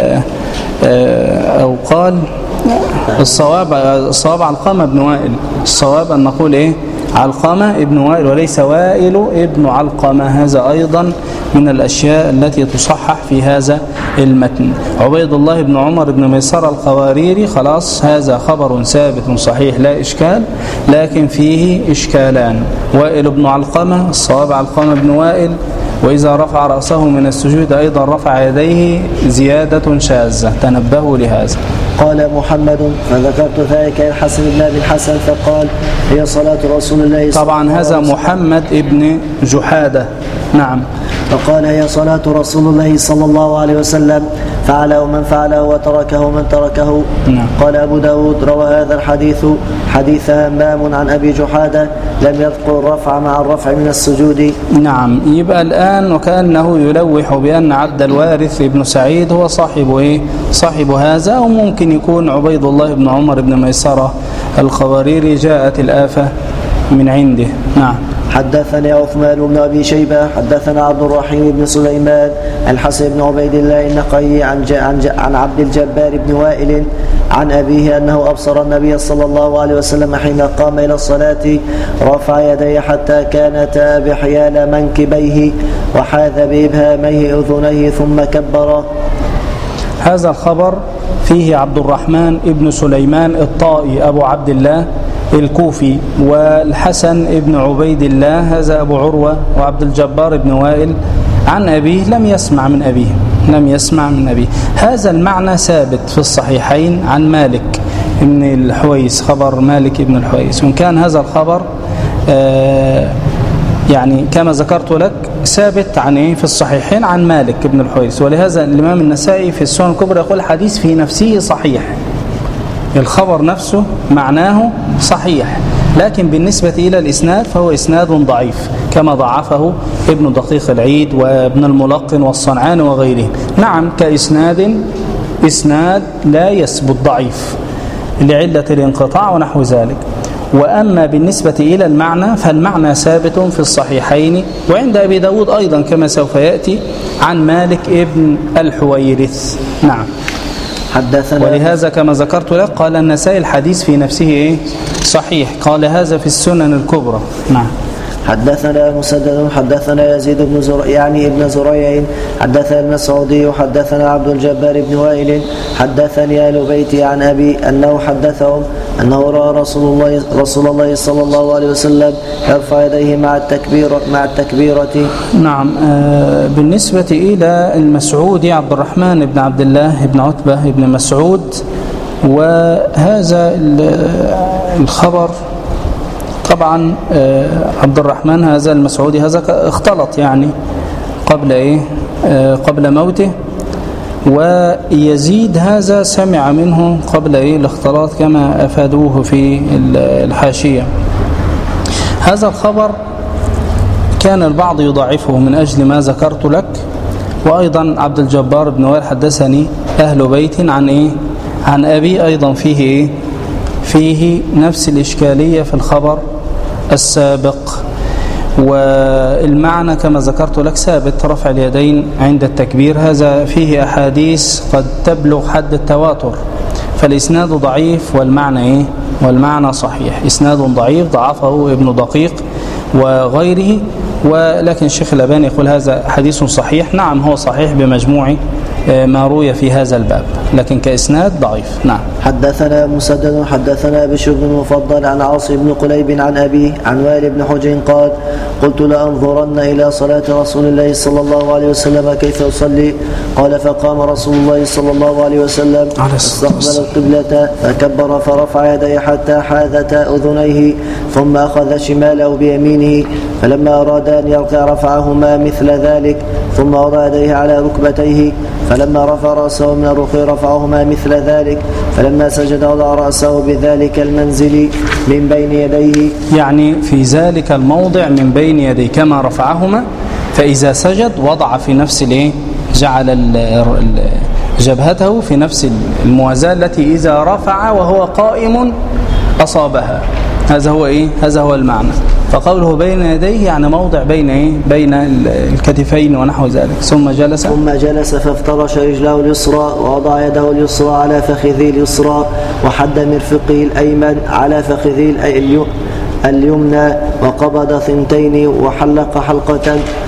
أو قال الصواب الصواب علقمة بن وائل، الصواب أن نقول إيه علقمة ابن وائل وليس وائل ابن علقمة، هذا أيضا من الأشياء التي تصحح في هذا المتن. عبيد الله بن عمر بن ميسرة القواريري خلاص هذا خبر ثابت صحيح لا إشكال، لكن فيه إشكالان. وائل بن علقمة، الصواب علقمة بن وائل، وإذا رفع رأسه من السجود أيضا رفع يديه، زيادة شاذة، تنبهوا لهذا. قال محمد فذكرت ذلك الحسن بن أبي الحسن فقال هي صلاة رسول الله صلى الله عليه وسلم. طبعا هذا محمد ابن جحادة. نعم. فقال هي صلاة رسول الله صلى الله عليه وسلم، فعله من فعله وتركه من تركه. نعم. قال أبو داود روى هذا الحديث حديث همام عن أبي جحادة لم يذكر الرفع مع الرفع من السجود. نعم. يبقى الآن وكأنه يلوح بأن عبد الوارث بن سعيد هو صاحب إيه؟ صاحب هذا، أو ممكن يكون عبيد الله بن عمر بن ميسرة القواريري جاءت الآفة من عنده. نعم. حدثني عثمان بن أبي شيبة حدثنا عبد الرحيم بن سليمان عن الحسن بن عبيد الله النقي عن, عن, عن عبد الجبار بن وائل عن أبيه أنه أبصر النبي صلى الله عليه وسلم حين قام إلى الصلاة رفع يديه حتى كانتا بحيال منكبيه وحاذ بإبهاميه أذنيه ثم كبر. هذا الخبر فيه عبد الرحمن بن سليمان الطائي أبو عبد الله الكوفي، والحسن ابن عبيد الله هذا أبو عروة، وعبد الجبار بن وائل عن أبيه لم يسمع من أبيه لم يسمع من أبيه. هذا المعنى ثابت في الصحيحين عن مالك ابن الحويس، خبر مالك ابن الحويس، وإن كان هذا الخبر آه يعني كما ذكرت لك ثابت عن إيه في الصحيحين عن مالك ابن الحويس. ولهذا الإمام النسائي في السنن الكبرى يقول الحديث في نفسه صحيح، الخبر نفسه معناه صحيح، لكن بالنسبة إلى الإسناد فهو إسناد ضعيف كما ضعفه ابن دقيق العيد وابن الملقن والصنعاني وغيره. نعم كإسناد إسناد لا يثبت ضعيف لعلة الانقطاع ونحو ذلك. وأما بالنسبة إلى المعنى فالمعنى ثابت في الصحيحين وعند أبي داود أيضا كما سوف يأتي عن مالك ابن الحويرث. نعم. حدثنا ولهذا كما ذكرت لك قال النسائي الحديث في نفسه إيه؟ صحيح، قال هذا في السنن الكبرى. نعم. حدثنا مسدد حدثنا يزيد بن زر... يعني ابن زريع حدثنا المسعودي حدثنا عبد الجبار بن وائل حدثني آل بيتي عن أبي أنه حدثهم أنه رأى رسول الله رسول الله صلى الله عليه وسلم يرفع يديه مع التكبير مع التكبيرة. نعم. آه بالنسبة إلى المسعودي عبد الرحمن بن عبد الله بن عتبة بن مسعود، وهذا الخبر طبعا آه عبد الرحمن هذا المسعودي هذا اختلط يعني قبل إيه آه قبل موته، ويزيد هذا سمع منه قبل إيه الاختلاط كما أفادوه في الحاشية. هذا الخبر كان البعض يضاعفه من أجل ما ذكرت لك. وأيضا عبد الجبار بن وائل حدثني أهل بيت عن إيه عن أبي أيضا فيه إيه فيه نفس الإشكالية في الخبر السابق. والمعنى كما ذكرت لك ثابت، رفع اليدين عند التكبير، هذا فيه أحاديث قد تبلغ حد التواتر، فالإسناد ضعيف والمعنى إيه؟ والمعنى صحيح. إسناد ضعيف ضعفه ابن دقيق وغيره، ولكن الشيخ الألباني يقول هذا حديث صحيح. نعم هو صحيح بمجموع ما روي في هذا الباب، لكن كإسناد ضعيف. نعم. حدثنا مسدد حدثنا بشر بن المفضل عن عاصم بن قليب عن أبيه عن وائل بن حجر قال قلت لأنظرن إلى صلاة رسول الله صلى الله عليه وسلم كيف يصلي. قال فقام رسول الله صلى الله عليه وسلم استقبل القبلة فكبر فرفع يديه حتى حاذتا أذنيه ثم أخذ شماله بيمينه، فلما أراد أن يركع رفعهما مثل ذلك ثم وضع يديه على ركبتيه، فلما رفع رأسه من الركوع رفعهما مثل ذلك، فلما سجد وضع رأسه بذلك المنزل من بين يديه، يعني في ذلك الموضع من بين يديه كما رفعهما، فإذا سجد وضع في نفس الايه جعل جبهته في نفس الموازاة التي إذا رفع وهو قائم أصابها. هذا هو إيه هذا هو المعنى. فقوله بين يديه يعني موضع بين إيه بين الكتفين ونحو ذلك. ثم جلس ثم جلس فافترش رجله اليسرى ووضع يده اليسرى على فخذه اليسرى وحد مرفقه الأيمن على فخذه اليمنى وقبض ثنتين وحلق حلقة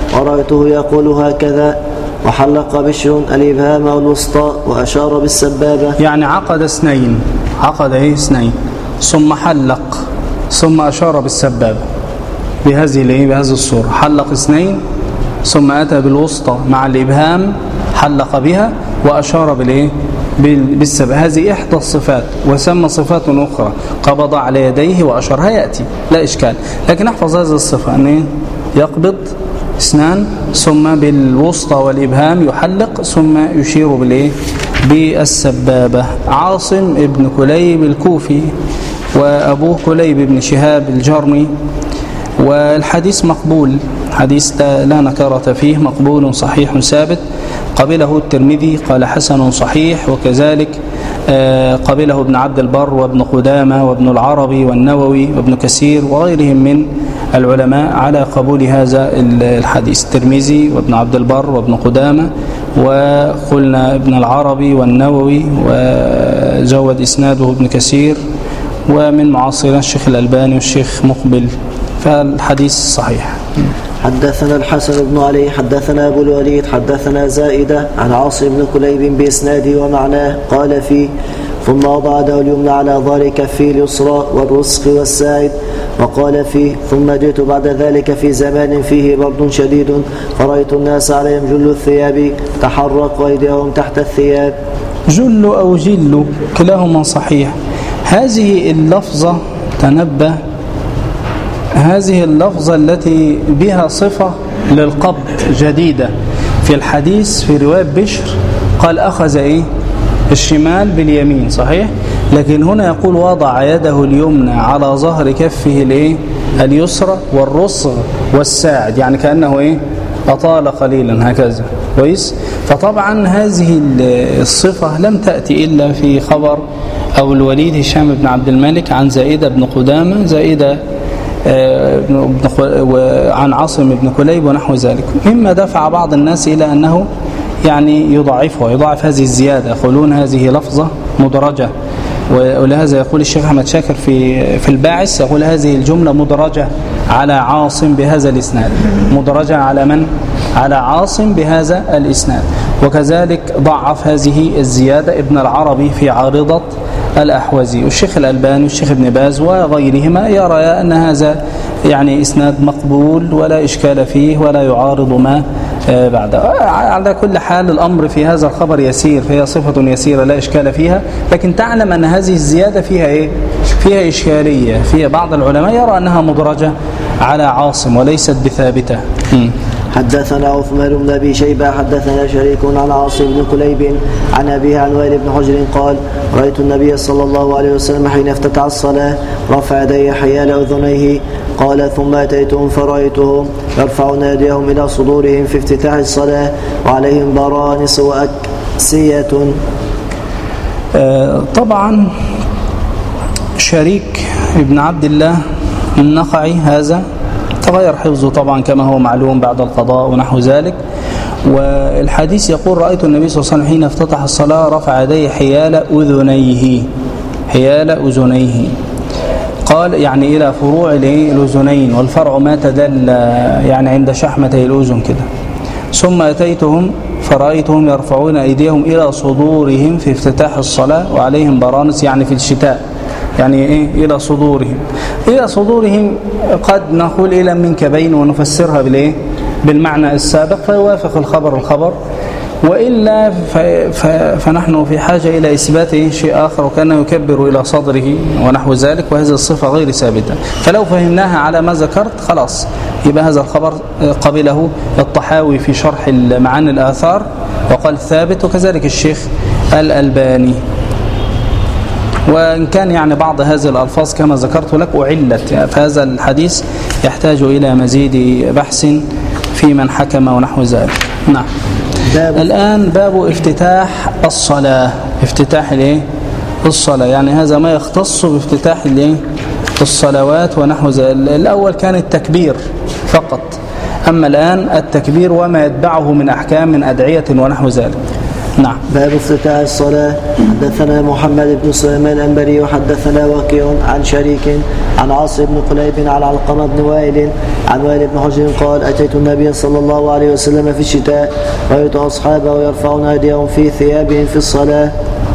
ورأيته يقول هكذا. وحلق بشر الإبهام والوسطى وأشار بالسبابة. يعني عقد اثنين، عقد ايه اثنين ثم حلق ثم أشار بالسبابة بهذه الايه بهذه الصورة. حلق اثنين ثم أتى بالوسطى مع الإبهام حلق بها وأشار بالايه بالسبابة. هذه إحدى الصفات، وسمى صفات أخرى قبض على يديه وأشار، هيأتي لا إشكال، لكن احفظ هذه الصفة أن يقبض اثنان ثم بالوسطى والإبهام يحلق ثم يشير بالايه بالسبابة. عاصم ابن كليب الكوفي وأبوه كليب بن شهاب الجرمي، والحديث مقبول، حديث لا نكرة فيه، مقبول صحيح ثابت، قبله الترمذي قال حسن صحيح، وكذلك قبله ابن عبد البر وابن قدامة وابن العربي والنووي وابن كثير وغيرهم من العلماء على قبول هذا الحديث. الترمذي وابن عبد البر وابن قدامة، وقلنا ابن العربي والنووي، وزود إسناده ابن كثير، ومن معاصرين الشيخ الألباني والشيخ مقبل، فالحديث صحيح. حدثنا الحسن بن علي حدثنا أبو الوليد حدثنا زائدة عن عاصم بن كليب بإسناده ومعناه قال فيه: ثم وضع يده اليمنى على ظهر كفه اليسرى والرسخ والساعد، وقال فيه: ثم جئت بعد ذلك في زمان فيه برد شديد فرأيت الناس عليهم جل الثياب تحرق أيديهم تحت الثياب. جل أو جل كلاهما صحيح. هذه اللفظة تنبه، هذه اللفظة التي بها صفة للقبض جديدة في الحديث في رواية بشر قال أخذ إيه الشمال باليمين صحيح، لكن هنا يقول وضع يده اليمنى على ظهر كفه الايه اليسرى والرسغ والساعد، يعني كأنه ايه أطال قليلا هكذا كويس. فطبعا هذه الصفة لم تأتي إلا في خبر أو الوليد هشام بن عبد الملك عن زائدة بن قدامة، زائدة عن عاصم بن كليب ونحو ذلك، مما دفع بعض الناس إلى أنه يعني يضعفها، يضعف هذه الزيادة، يقولون هذه لفظة مدرجة. ولهذا يقول الشيخ أحمد شاكر في في الباعث، يقول هذه الجملة مدرجة على عاصم بهذا الإسناد، مدرجة على من؟ على عاصم بهذا الإسناد. وكذلك ضعف هذه الزيادة ابن العربي في عارضة الأحوزي، والشيخ الألباني والشيخ ابن باز وغيرهما يرى أن هذا يعني إسناد مقبول ولا إشكال فيه ولا يعارض ما بعده. على كل حال الأمر في هذا الخبر يسير، فهي صفة يسيرة لا إشكال فيها، لكن تعلم أن هذه الزيادة فيها إيه؟ فيها إشكالية، فيها بعض العلماء يرى أنها مدرجة على عاصم وليست بثابتة. م. حدثنا عثمان بن أبي شيبة حدثنا شريك عن عاصم بن كليب عن أبيه عن وائل بن حجر قال: رأيت النبي صلى الله عليه وسلم حين افتتح الصلاة رفع يديه حيال أذنيه، قال: ثم أتيتهم فرأيتهم يرفعون يديهم إلى صدورهم في افتتاح الصلاة وعليهم برانس وأكسية. آه طبعا شريك ابن عبد الله النخعي هذا تغير حفظه طبعا كما هو معلوم بعد القضاء ونحو ذلك. والحديث يقول: رأيت النبي صلى الله عليه وسلم حين افتتح الصلاة رفع يديه حيال أذنيه، حيال أذنيه، قال يعني إلى فروع الأذنين، والفرع ما تدل يعني عند شحمتي الأذن كده. ثم أتيتهم فرأيتهم يرفعون أيديهم إلى صدورهم في افتتاح الصلاة وعليهم برانس، يعني في الشتاء، يعني إيه إلى صدورهم. إلى صدورهم قد نقول إلى منكبين ونفسرها بالإيه بالمعنى السابق فيوافق الخبر الخبر، وإلا فنحن في حاجة إلى إثبات شيء آخر، وكأنه يكبر إلى صدره ونحو ذلك، وهذه الصفة غير ثابتة. فلو فهمناها على ما ذكرت خلاص يبقى هذا الخبر قبله الطحاوي في شرح معاني الآثار وقال ثابت، وكذلك الشيخ الألباني. وإن كان يعني بعض هذه الألفاظ كما ذكرت لك أعلت، فهذا الحديث يحتاج إلى مزيد بحث في من حكم ونحو ذلك. نعم. باب الآن باب افتتاح الصلاة، افتتاح الايه الصلاة، يعني هذا ما يختص بافتتاح الايه الصلوات ونحو ذلك. الأول كان التكبير فقط، أما الآن التكبير وما يتبعه من أحكام من أدعية ونحو ذلك. نعم. باب افتتاح الصلاة. حدثنا محمد بن سليمان الأنبري وحدثنا وكيع عن شريك عن عاصم بن قليب عن علقمة بن وائل عن وائل بن حجر قال أتيت النبي صلى الله عليه وسلم في الشتاء رأيت أصحابه يرفعون أيديهم في ثيابهم في الصلاة.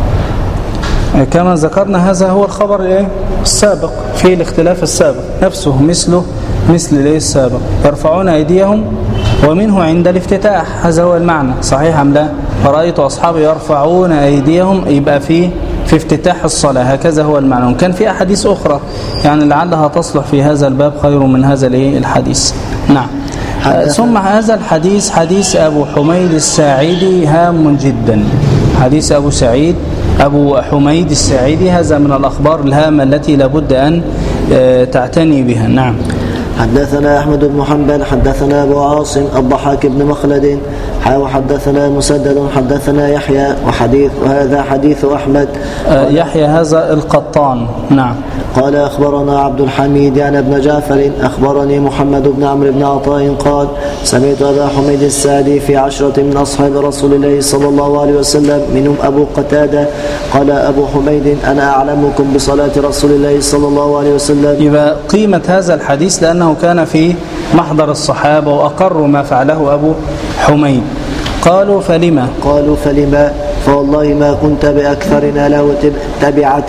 كما ذكرنا هذا هو الخبر السابق في الاختلاف السابق نفسه مثله مثل السابق، يرفعون أيديهم ومنه عند الافتتاح، هذا هو المعنى. صحيح أم لا؟ فرأيت أصحابي يرفعون أيديهم، يبقى في في افتتاح الصلاة، هكذا هو المعنى. وكان في أحاديث أخرى يعني لعلها تصلح في هذا الباب خير من هذا الحديث. نعم. ثم هذا الحديث حديث أبو حميد الساعدي هام جدا. حديث أبو سعيد أبو حميد الساعدي هذا من الأخبار الهامة التي لابد أن تعتني بها. نعم. حدثنا أحمد بن حنبل حدثنا أبو عاصم الضحاك بن مخلد وحدثنا مسدد حدثنا يحيى وحديث وهذا حديث أحمد. يحيى هذا القطان. نعم. قال أخبرنا عبد الحميد يعني ابن جعفر أخبرني محمد بن عمرو بن عطاء قال سمعت أبا حميد الساعدي في عشرة من أصحاب رسول الله صلى الله عليه وسلم منهم أبو قتادة قال أبو حميد أنا أعلمكم بصلاة رسول الله صلى الله عليه وسلم. يبقى قيمة هذا الحديث لأنه كان في محضر الصحابة وأقروا ما فعله أبو حميد. قالوا فلما قالوا فلما فوالله ما كنت بأكثرنا له تبعة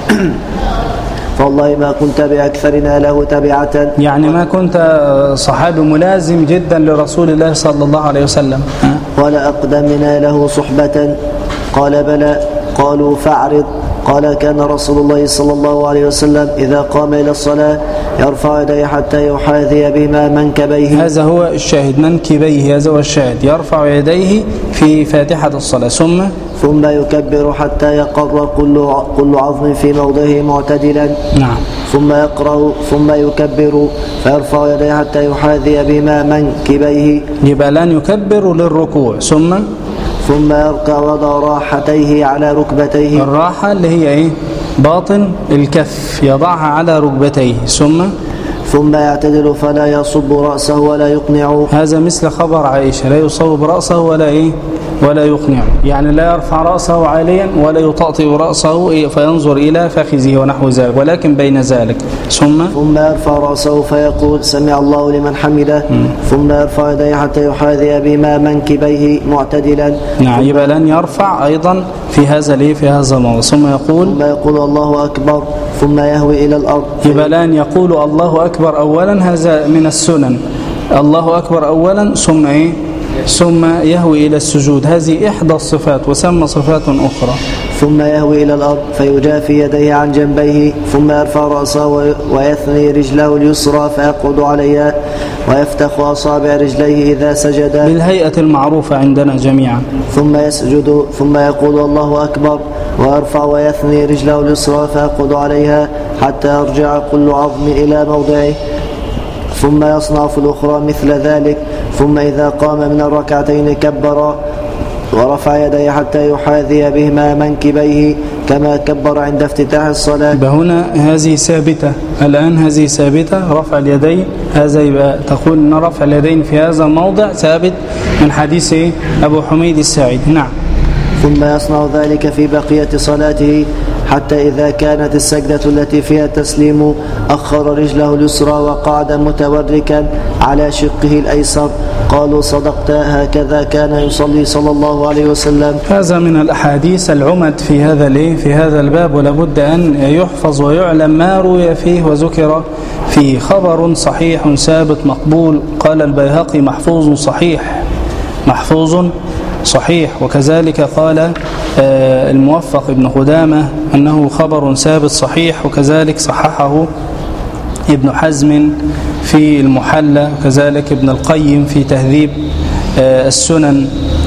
فوالله ما كنت بأكثرنا له تبعة، يعني ما كنت صحابي ملازم جدا لرسول الله صلى الله عليه وسلم. ولا أقدمنا له صحبة قال بلى قالوا فاعرض قال كان رسول الله صلى الله عليه وسلم إذا قام إلى الصلاة يرفع يديه حتى يحاذي بهما منكبيه. هذا هو الشاهد، منكبيه هذا هو الشاهد، يرفع يديه في فاتحة الصلاة ثم ثم يكبر حتى يقر كل كل عظم في موضعه معتدلا. نعم. ثم يقرأ ثم يكبر فيرفع يديه حتى يحاذي بهما منكبيه. يبقى لن يكبر للركوع ثم ثم يركع وضع راحتيه على ركبتيه. الراحة اللي هي ايه؟ باطن الكف، يضعها على ركبتيه ثم ثم يعتدل فلا يصب رأسه ولا يقنع. هذا مثل خبر عائشة لا يصوب رأسه ولا ايه ولا يقنع، يعني لا يرفع رأسه عاليا ولا يطأطئ رأسه فينظر إلى فخذه ونحو ذلك، ولكن بين ذلك ثم ثم يرفع رأسه فيقول سمع الله لمن حمده. م. ثم يرفع يديه حتى يحاذي بما منكبيه معتدلا. نعم. يبقى لن يرفع أيضا في هذا ليه في هذا الموضوع. ثم يقول ثم يقول الله أكبر ثم يهوي إلى الأرض. يبقى لن يقول الله أكبر أولا، هذا من السنن، الله أكبر أولا ثم إيه ثم يهوي إلى السجود، هذه إحدى الصفات وسمى صفات أخرى. ثم يهوي إلى الأرض فيجافي يديه عن جنبيه ثم يرفع رأسه ويثني رجله اليسرى فيقعد عليها ويفتح أصابع رجليه إذا سجد بالهيئة المعروفة عندنا جميعا. ثم يسجد ثم يقول الله أكبر ويرفع ويثني رجله اليسرى فيقعد عليها حتى يرجع كل عظم إلى موضعه ثم يصنع في الأخرى مثل ذلك. ثم إذا قام من الركعتين كبر ورفع يديه حتى يحاذي بهما منكبيه كما كبر عند افتتاح الصلاة. هنا هذه ثابتة الآن، هذه ثابتة رفع اليدين، هذا يبقى تقول أن رفع اليدين في هذا الموضع ثابت من حديث أبو حميد الساعدي. نعم. ثم يصنع ذلك في بقية صلاته حتى إذا كانت السجدة التي فيها التسليم أخر رجله اليسرى وقعد متوركا على شقه الأيسر. قالوا صدقت هكذا كان يصلي صلى الله عليه وسلم. هذا من الأحاديث العمد في هذا في هذا الباب، ولابد أن يحفظ ويعلم ما روي فيه وذكر فيه. خبر صحيح ثابت مقبول، قال البيهقي محفوظ صحيح، محفوظ صحيح. وكذلك قال الموفق ابن قدامة أنه خبر ثابت صحيح، وكذلك صححه ابن حزم في المحلى، وكذلك ابن القيم في تهذيب السنن،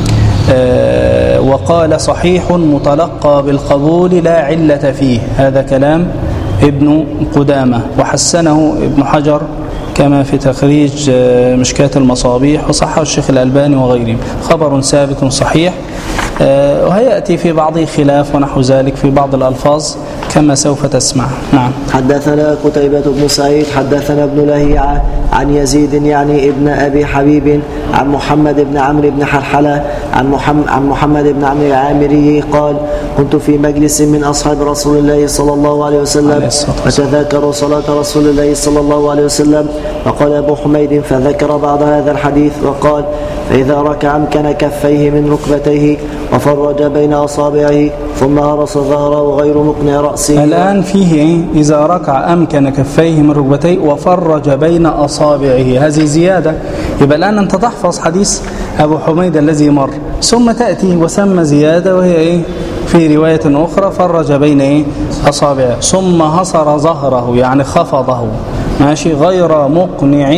وقال صحيح متلقى بالقبول لا علة فيه. هذا كلام ابن قدامة، وحسنه ابن حجر كما في تخريج مشكاة المصابيح، وصححه الشيخ الألباني وغيرهم. خبر ثابت صحيح، وهيأتي في بعض خلاف ونحو ذلك في بعض الألفاظ كما سوف تسمع. نعم. حدثنا قتيبة بن سعيد حدثنا ابن لهيعة عن يزيد يعني ابن أبي حبيب عن محمد بن عمرو بن حرحلة عن محمد, عن محمد بن عمرو العامري قال كنت في مجلس من أصحاب رسول الله صلى الله عليه وسلم فتذاكروا صلاة رسول الله صلى الله عليه وسلم وقال أبو حميد فذكر بعض هذا الحديث وقال فإذا ركع أمكن كفيه من ركبتيه وفرج بين أصابعه ثم هرس ظهره غير مقنع رأسه. الآن فيه إذا ركع أمكن كفيه من ركبتيه وفرج بين أصابعه، هذه زيادة. يبقى الآن أنت تحفظ حديث أبو حميد الذي مر ثم تأتي وسمى زيادة وهي إيه؟ في رواية أخرى فرج بين إيه؟ أصابعه ثم هصر ظهره يعني خفضه ماشي غير مقنع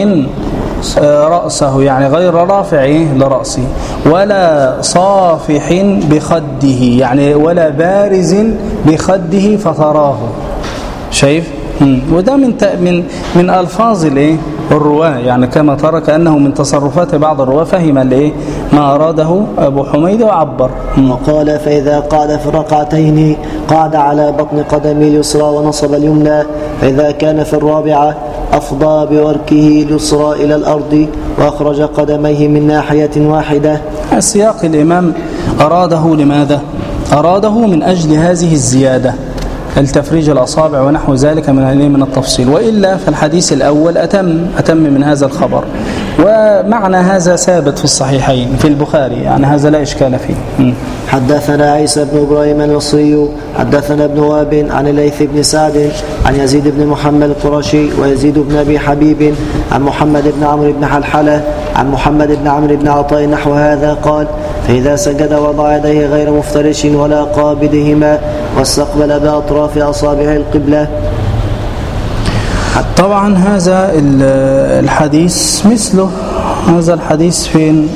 رأسه يعني غير رافع لرأسه ولا صافح بخده يعني ولا بارز بخده فتراه. شايف؟ وده من من من ألفاظ الايه الرواة، يعني كما ترى كأنه من تصرفات بعض الرواة فهم الايه ما أراده أبو حميد وعبر. وقال فإذا قعد في الركعتين قعد على بطن قدمه اليسرى ونصب اليمنى، فإذا كان في الرابعة أفضى بوركه اليسرى إلى الأرض وأخرج قدميه من ناحية واحدة. السياق الإمام أراده لماذا؟ أراده من أجل هذه الزيادة التفريج الأصابع ونحو ذلك من من التفصيل، وإلا فالحديث الأول أتم أتم من هذا الخبر، ومعنى هذا ثابت في الصحيحين في البخاري، يعني هذا لا إشكال فيه. م. حدثنا عيسى بن إبراهيم النصري حدثنا ابن وهب عن الليث بن سعد عن يزيد بن محمد القرشي ويزيد بن أبي حبيب عن محمد بن عمرو بن حلحلة عن محمد بن عمرو بن عطاء نحو هذا قال فإذا سجد وضع يديه غير مفترش ولا قابضهما واستقبل بأطراف أصابعه القبلة. طبعا هذا الحديث مثله هذا الحديث في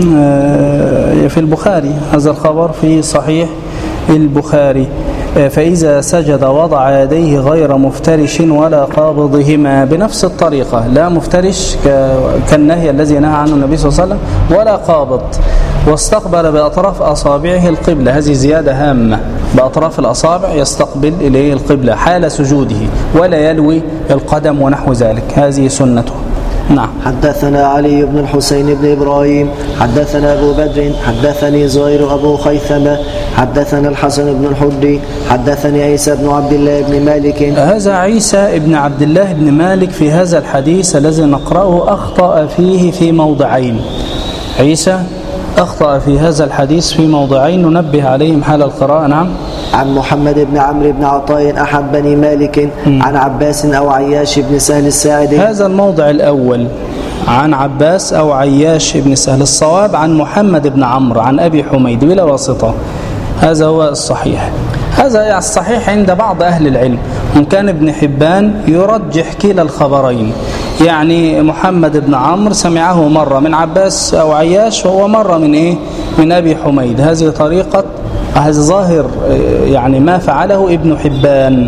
في البخاري، هذا الخبر في صحيح البخاري. فإذا سجد وضع يديه غير مفترش ولا قابضهما بنفس الطريقة، لا مفترش كالنهي الذي نهى عنه النبي صلى الله عليه وسلم ولا قابض، واستقبل بأطراف أصابعه القبلة. هذه زيادة هامة، بأطراف الأصابع يستقبل إليه القبلة حال سجوده ولا يلوي القدم ونحو ذلك، هذه سنته. نعم. حدثنا علي بن الحسين بن إبراهيم حدثنا أبو بدر حدثني زهير أبو خيثمة حدثنا الحسن بن الحدي حدثني عيسى بن عبد الله بن مالك. هذا عيسى بن عبد الله بن مالك في هذا الحديث الذي نقرأه أخطأ فيه في موضعين. عيسى أخطأ في هذا الحديث في موضعين ننبه عليهم حال القراءة. نعم. عن محمد بن عمرو بن عطاء أحد بني مالك م. عن عباس أو عياش بن سهل الساعدي. هذا الموضع الأول عن عباس أو عياش بن سهل. الصواب عن محمد بن عمرو عن أبي حميد بلا واسطة، هذا هو الصحيح. هذا الصحيح عند بعض أهل العلم، وإن كان ابن حبان يرجح كلا الخبرين، يعني محمد بن عمرو سمعه مرة من عباس أو عياش وهو مرة من إيه؟ من أبي حميد. هذه طريقة، هذا ظاهر يعني ما فعله ابن حبان،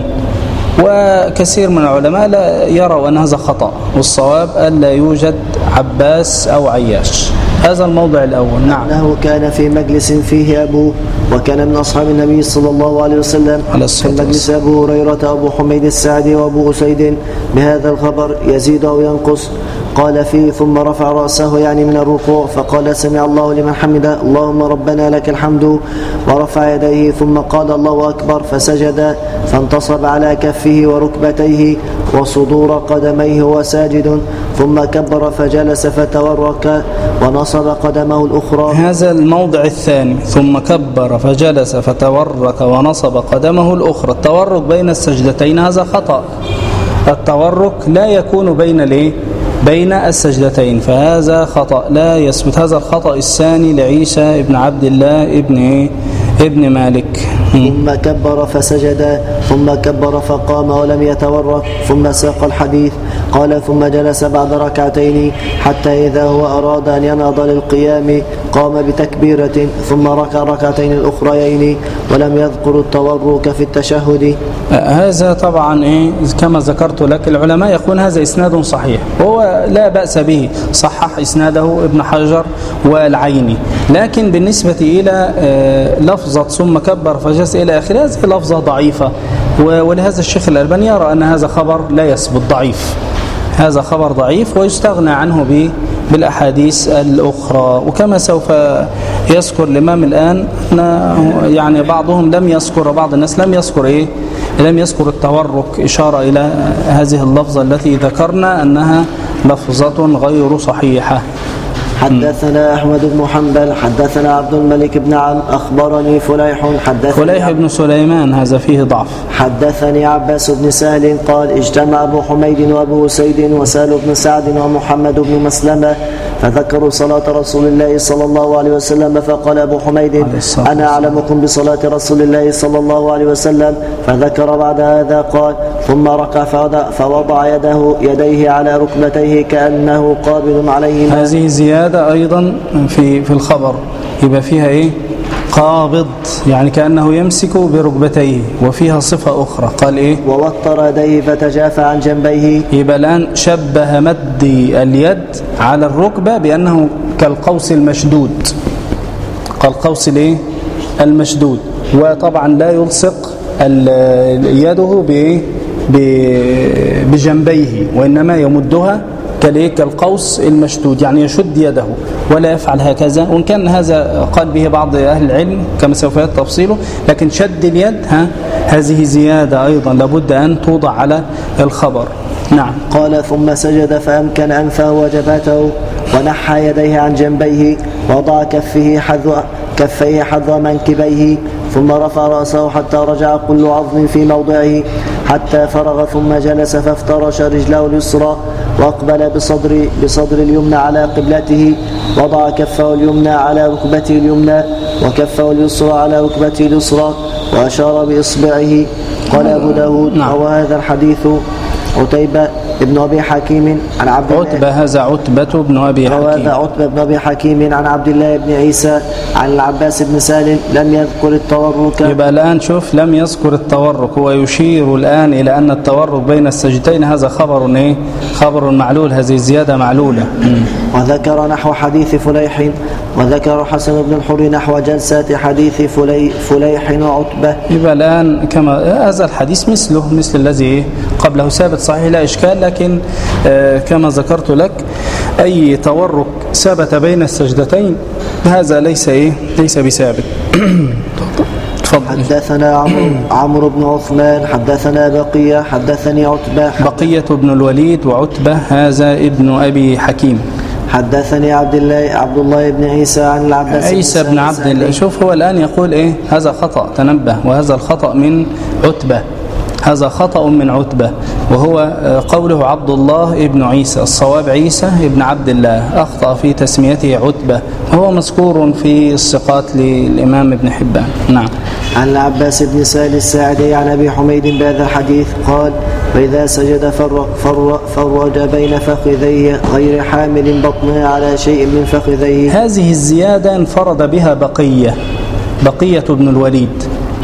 وكثير من العلماء لا يروا أن هذا خطأ، والصواب أن لا يوجد عباس أو عياش. هذا الموضع الأول. نعم. أنه كان في مجلس فيه أبوه وكان من أصحاب النبي صلى الله عليه وسلم. في المجلس أبو هريرة أبو حميد الساعدي وأبو أسيد بهذا الخبر يزيد أو ينقص. قال فيه ثم رفع رأسه يعني من الركوع فقال سمع الله لمن حمده اللهم ربنا لك الحمد، ورفع يديه ثم قال الله أكبر فسجد فانتصب على كفه وركبتيه وصدور قدميه وساجد، ثم كبر فجلس فتورك ونصب قدمه الأخرى. هذا الموضع الثاني، ثم كبر فجلس فتورك ونصب قدمه الأخرى. التورك بين السجدتين هذا خطأ، التورك لا يكون بين الايه بين السجدتين، فهذا خطأ لا يثبت. هذا الخطأ الثاني لعيسى ابن عبد الله ابن ابن مالك. ثم كبر فسجد ثم كبر فقام ولم يتورك ثم ساق الحديث. قال ثم جلس بعد ركعتين حتى إذا هو أراد أن ينهض للقيام قام بتكبيرة ثم ركع ركعتين الأخريين ولم يذكر التورك في التشهد. هذا طبعا إيه كما ذكرت لك، العلماء يقول هذا إسناد صحيح وهو لا بأس به، صحح إسناده ابن حجر والعيني، لكن بالنسبة إلى لفظة ثم كبر فجلس إلى آخره هذه لفظة ضعيفة ولهذا الشيخ الألباني يرى أن هذا خبر لا يثبت، ضعيف، هذا خبر ضعيف ويستغنى عنه بالأحاديث الأخرى. وكما سوف يذكر الإمام الآن يعني بعضهم لم يذكر، بعض الناس لم يذكر إيه لم يذكر التورك، إشارة إلى هذه اللفظة التي ذكرنا أنها لفظة غير صحيحة. حدثنا أحمد بن حنبل حدثنا عبد الملك بن عم أخبرني فليح حدثني فليح بن سليمان هذا فيه ضعف. حدثني عباس بن سهل قال اجتمع أبو حميد وأبو سيد وسهل بن سعد ومحمد بن مسلمة فذكروا صلاة رسول الله صلى الله عليه وسلم، فقال أبو حميد أنا أعلمكم بصلاة رسول الله صلى الله عليه وسلم. فذكر بعد هذا قال ثم ركع فوضع يده يديه على ركبتيه كأنه قابض عليهما. هذه زيادة أيضا في في الخبر، يبقى فيها إيه قابض، يعني كأنه يمسك بركبتيه، وفيها صفة أخرى قال إيه ووتر يديه فتجافى عن جنبيه. يبقى الآن شبه مد اليد على الركبة بأنه كالقوس المشدود، كالقوس الإيه المشدود. وطبعا لا يلصق يده بجنبيه، وإنما يمدها كالقوس المشدود، يعني يشد يده ولا يفعل هكذا. وإن كان هذا قال به بعض أهل العلم كما سوف يأتي تفصيله، لكن شد اليد ها هذه زيادة أيضا لابد أن توضع على الخبر. نعم. قال ثم سجد فأمكن أنفه وجبهته ونحى يديه عن جنبيه ووضع كفه حذو كفيه حذو منكبيه، ثم رفع رأسه حتى رجع كل عظم في موضعه حتى فرغ، ثم جلس فافترش رجله اليسرى وأقبل بصدر, بصدر اليمنى على قبلته، وضع كفه اليمنى على ركبته اليمنى وكفه اليسرى على ركبته اليسرى وأشار بإصبعه. قال أبو داود وهذا الحديث عتيبة ابن أبي حكيم عن عبد الله عتبة هذا عتبة بن أبي حكيم وهذا عتبة بن أبي حكيم عن عبد الله بن عيسى عن العباس بن سالم لم يذكر التورك. يبقى الآن شوف لم يذكر التورك، ويشير الآن إلى أن التورك بين السجدتين هذا خبر إيه خبر معلول، هذه زيادة معلولة. وذكر نحو حديث فليح، وذكر حسن بن الحر نحو جلسات حديث فلي فليح وعتبة. يبقى الآن كما هذا الحديث مثله مثل الذي قبله ثابت صحيح لا إشكال، لكن آه كما ذكرت لك أي تورك ثبت بين السجدتين هذا ليس إيه ليس بثابت. حدثنا عمرو عمرو بن عثمان حدثنا بقية حدثني عتبة بقية بن الوليد وعتبة هذا ابن أبي حكيم. حدثني عبد الله عبد الله بن عيسى عن العباس عيسى بن عبد الله. شوف هو الآن يقول إيه هذا خطأ، تنبه، وهذا الخطأ من عتبة، هذا خطأ من عتبة، وهو قوله عبد الله ابن عيسى، الصواب عيسى ابن عبد الله، أخطأ في تسميته عتبة، وهو مذكور في الثقات للإمام ابن حبان. نعم. عن العباس بن سهل الساعدي عن أبي حميد بهذا الحديث قال فإذا سجد فرج, فرج بين فخذيه غير حامل بطنه على شيء من فخذيه. هذه الزيادة انفرد بها بقية بقية بن الوليد.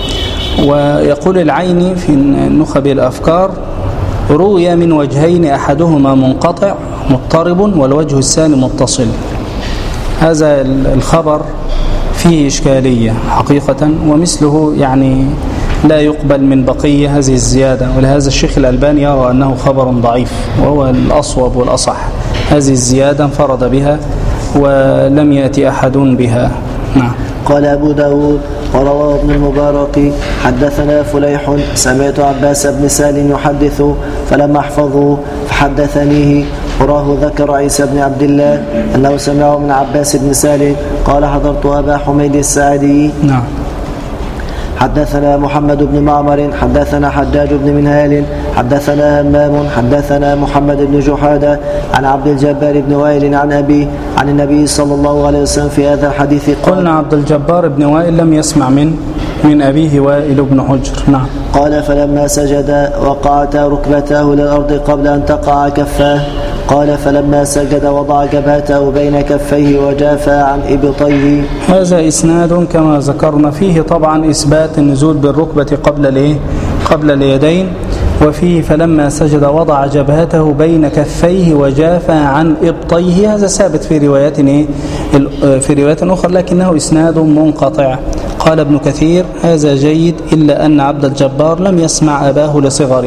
ويقول العيني في نخب الأفكار روي من وجهين أحدهما منقطع مضطرب والوجه الثاني متصل. هذا الخبر فيه إشكالية حقيقة، ومثله يعني لا يقبل من بقية هذه الزيادة، ولهذا الشيخ الألباني يرى أنه خبر ضعيف، وهو الأصوب والأصح. هذه الزيادة انفرد بها ولم يأتي أحد بها. نعم. قال أبو داود ورواه ابن المبارك حدثنا فليح سمعت عباس بن سالم يحدث فلم أحفظه فحدثنيه، وراه ذكر عيسى بن عبد الله أنه سمعه من عباس بن سالم قال حضرت أبا حميد الساعدي. نعم. حدثنا محمد بن معمر حدثنا حجاج بن منهال حدثنا همام حدثنا محمد بن جحادة عن عبد الجبار بن وائل عن أبي عن النبي صلى الله عليه وسلم في هذا الحديث قال. قلنا عبد الجبار بن وائل لم يسمع من من أبيه وائل بن حجر. نعم. قال فلما سجد وقعتا ركبتاه للأرض قبل أن تقع كفاه. قال فلما سجد وضع جبهته بين كفيه وجافى عن إبطيه. هذا إسناد كما ذكرنا فيه طبعا إثبات النزول بالركبة قبل الإيه قبل اليدين، وفيه فلما سجد وضع جبهته بين كفيه وجافى عن إبطيه. هذا ثابت في روايات في روايات أخرى لكنه إسناد منقطع قال ابن كثير هذا جيد إلا أن عبد الجبار لم يسمع أباه لصغره،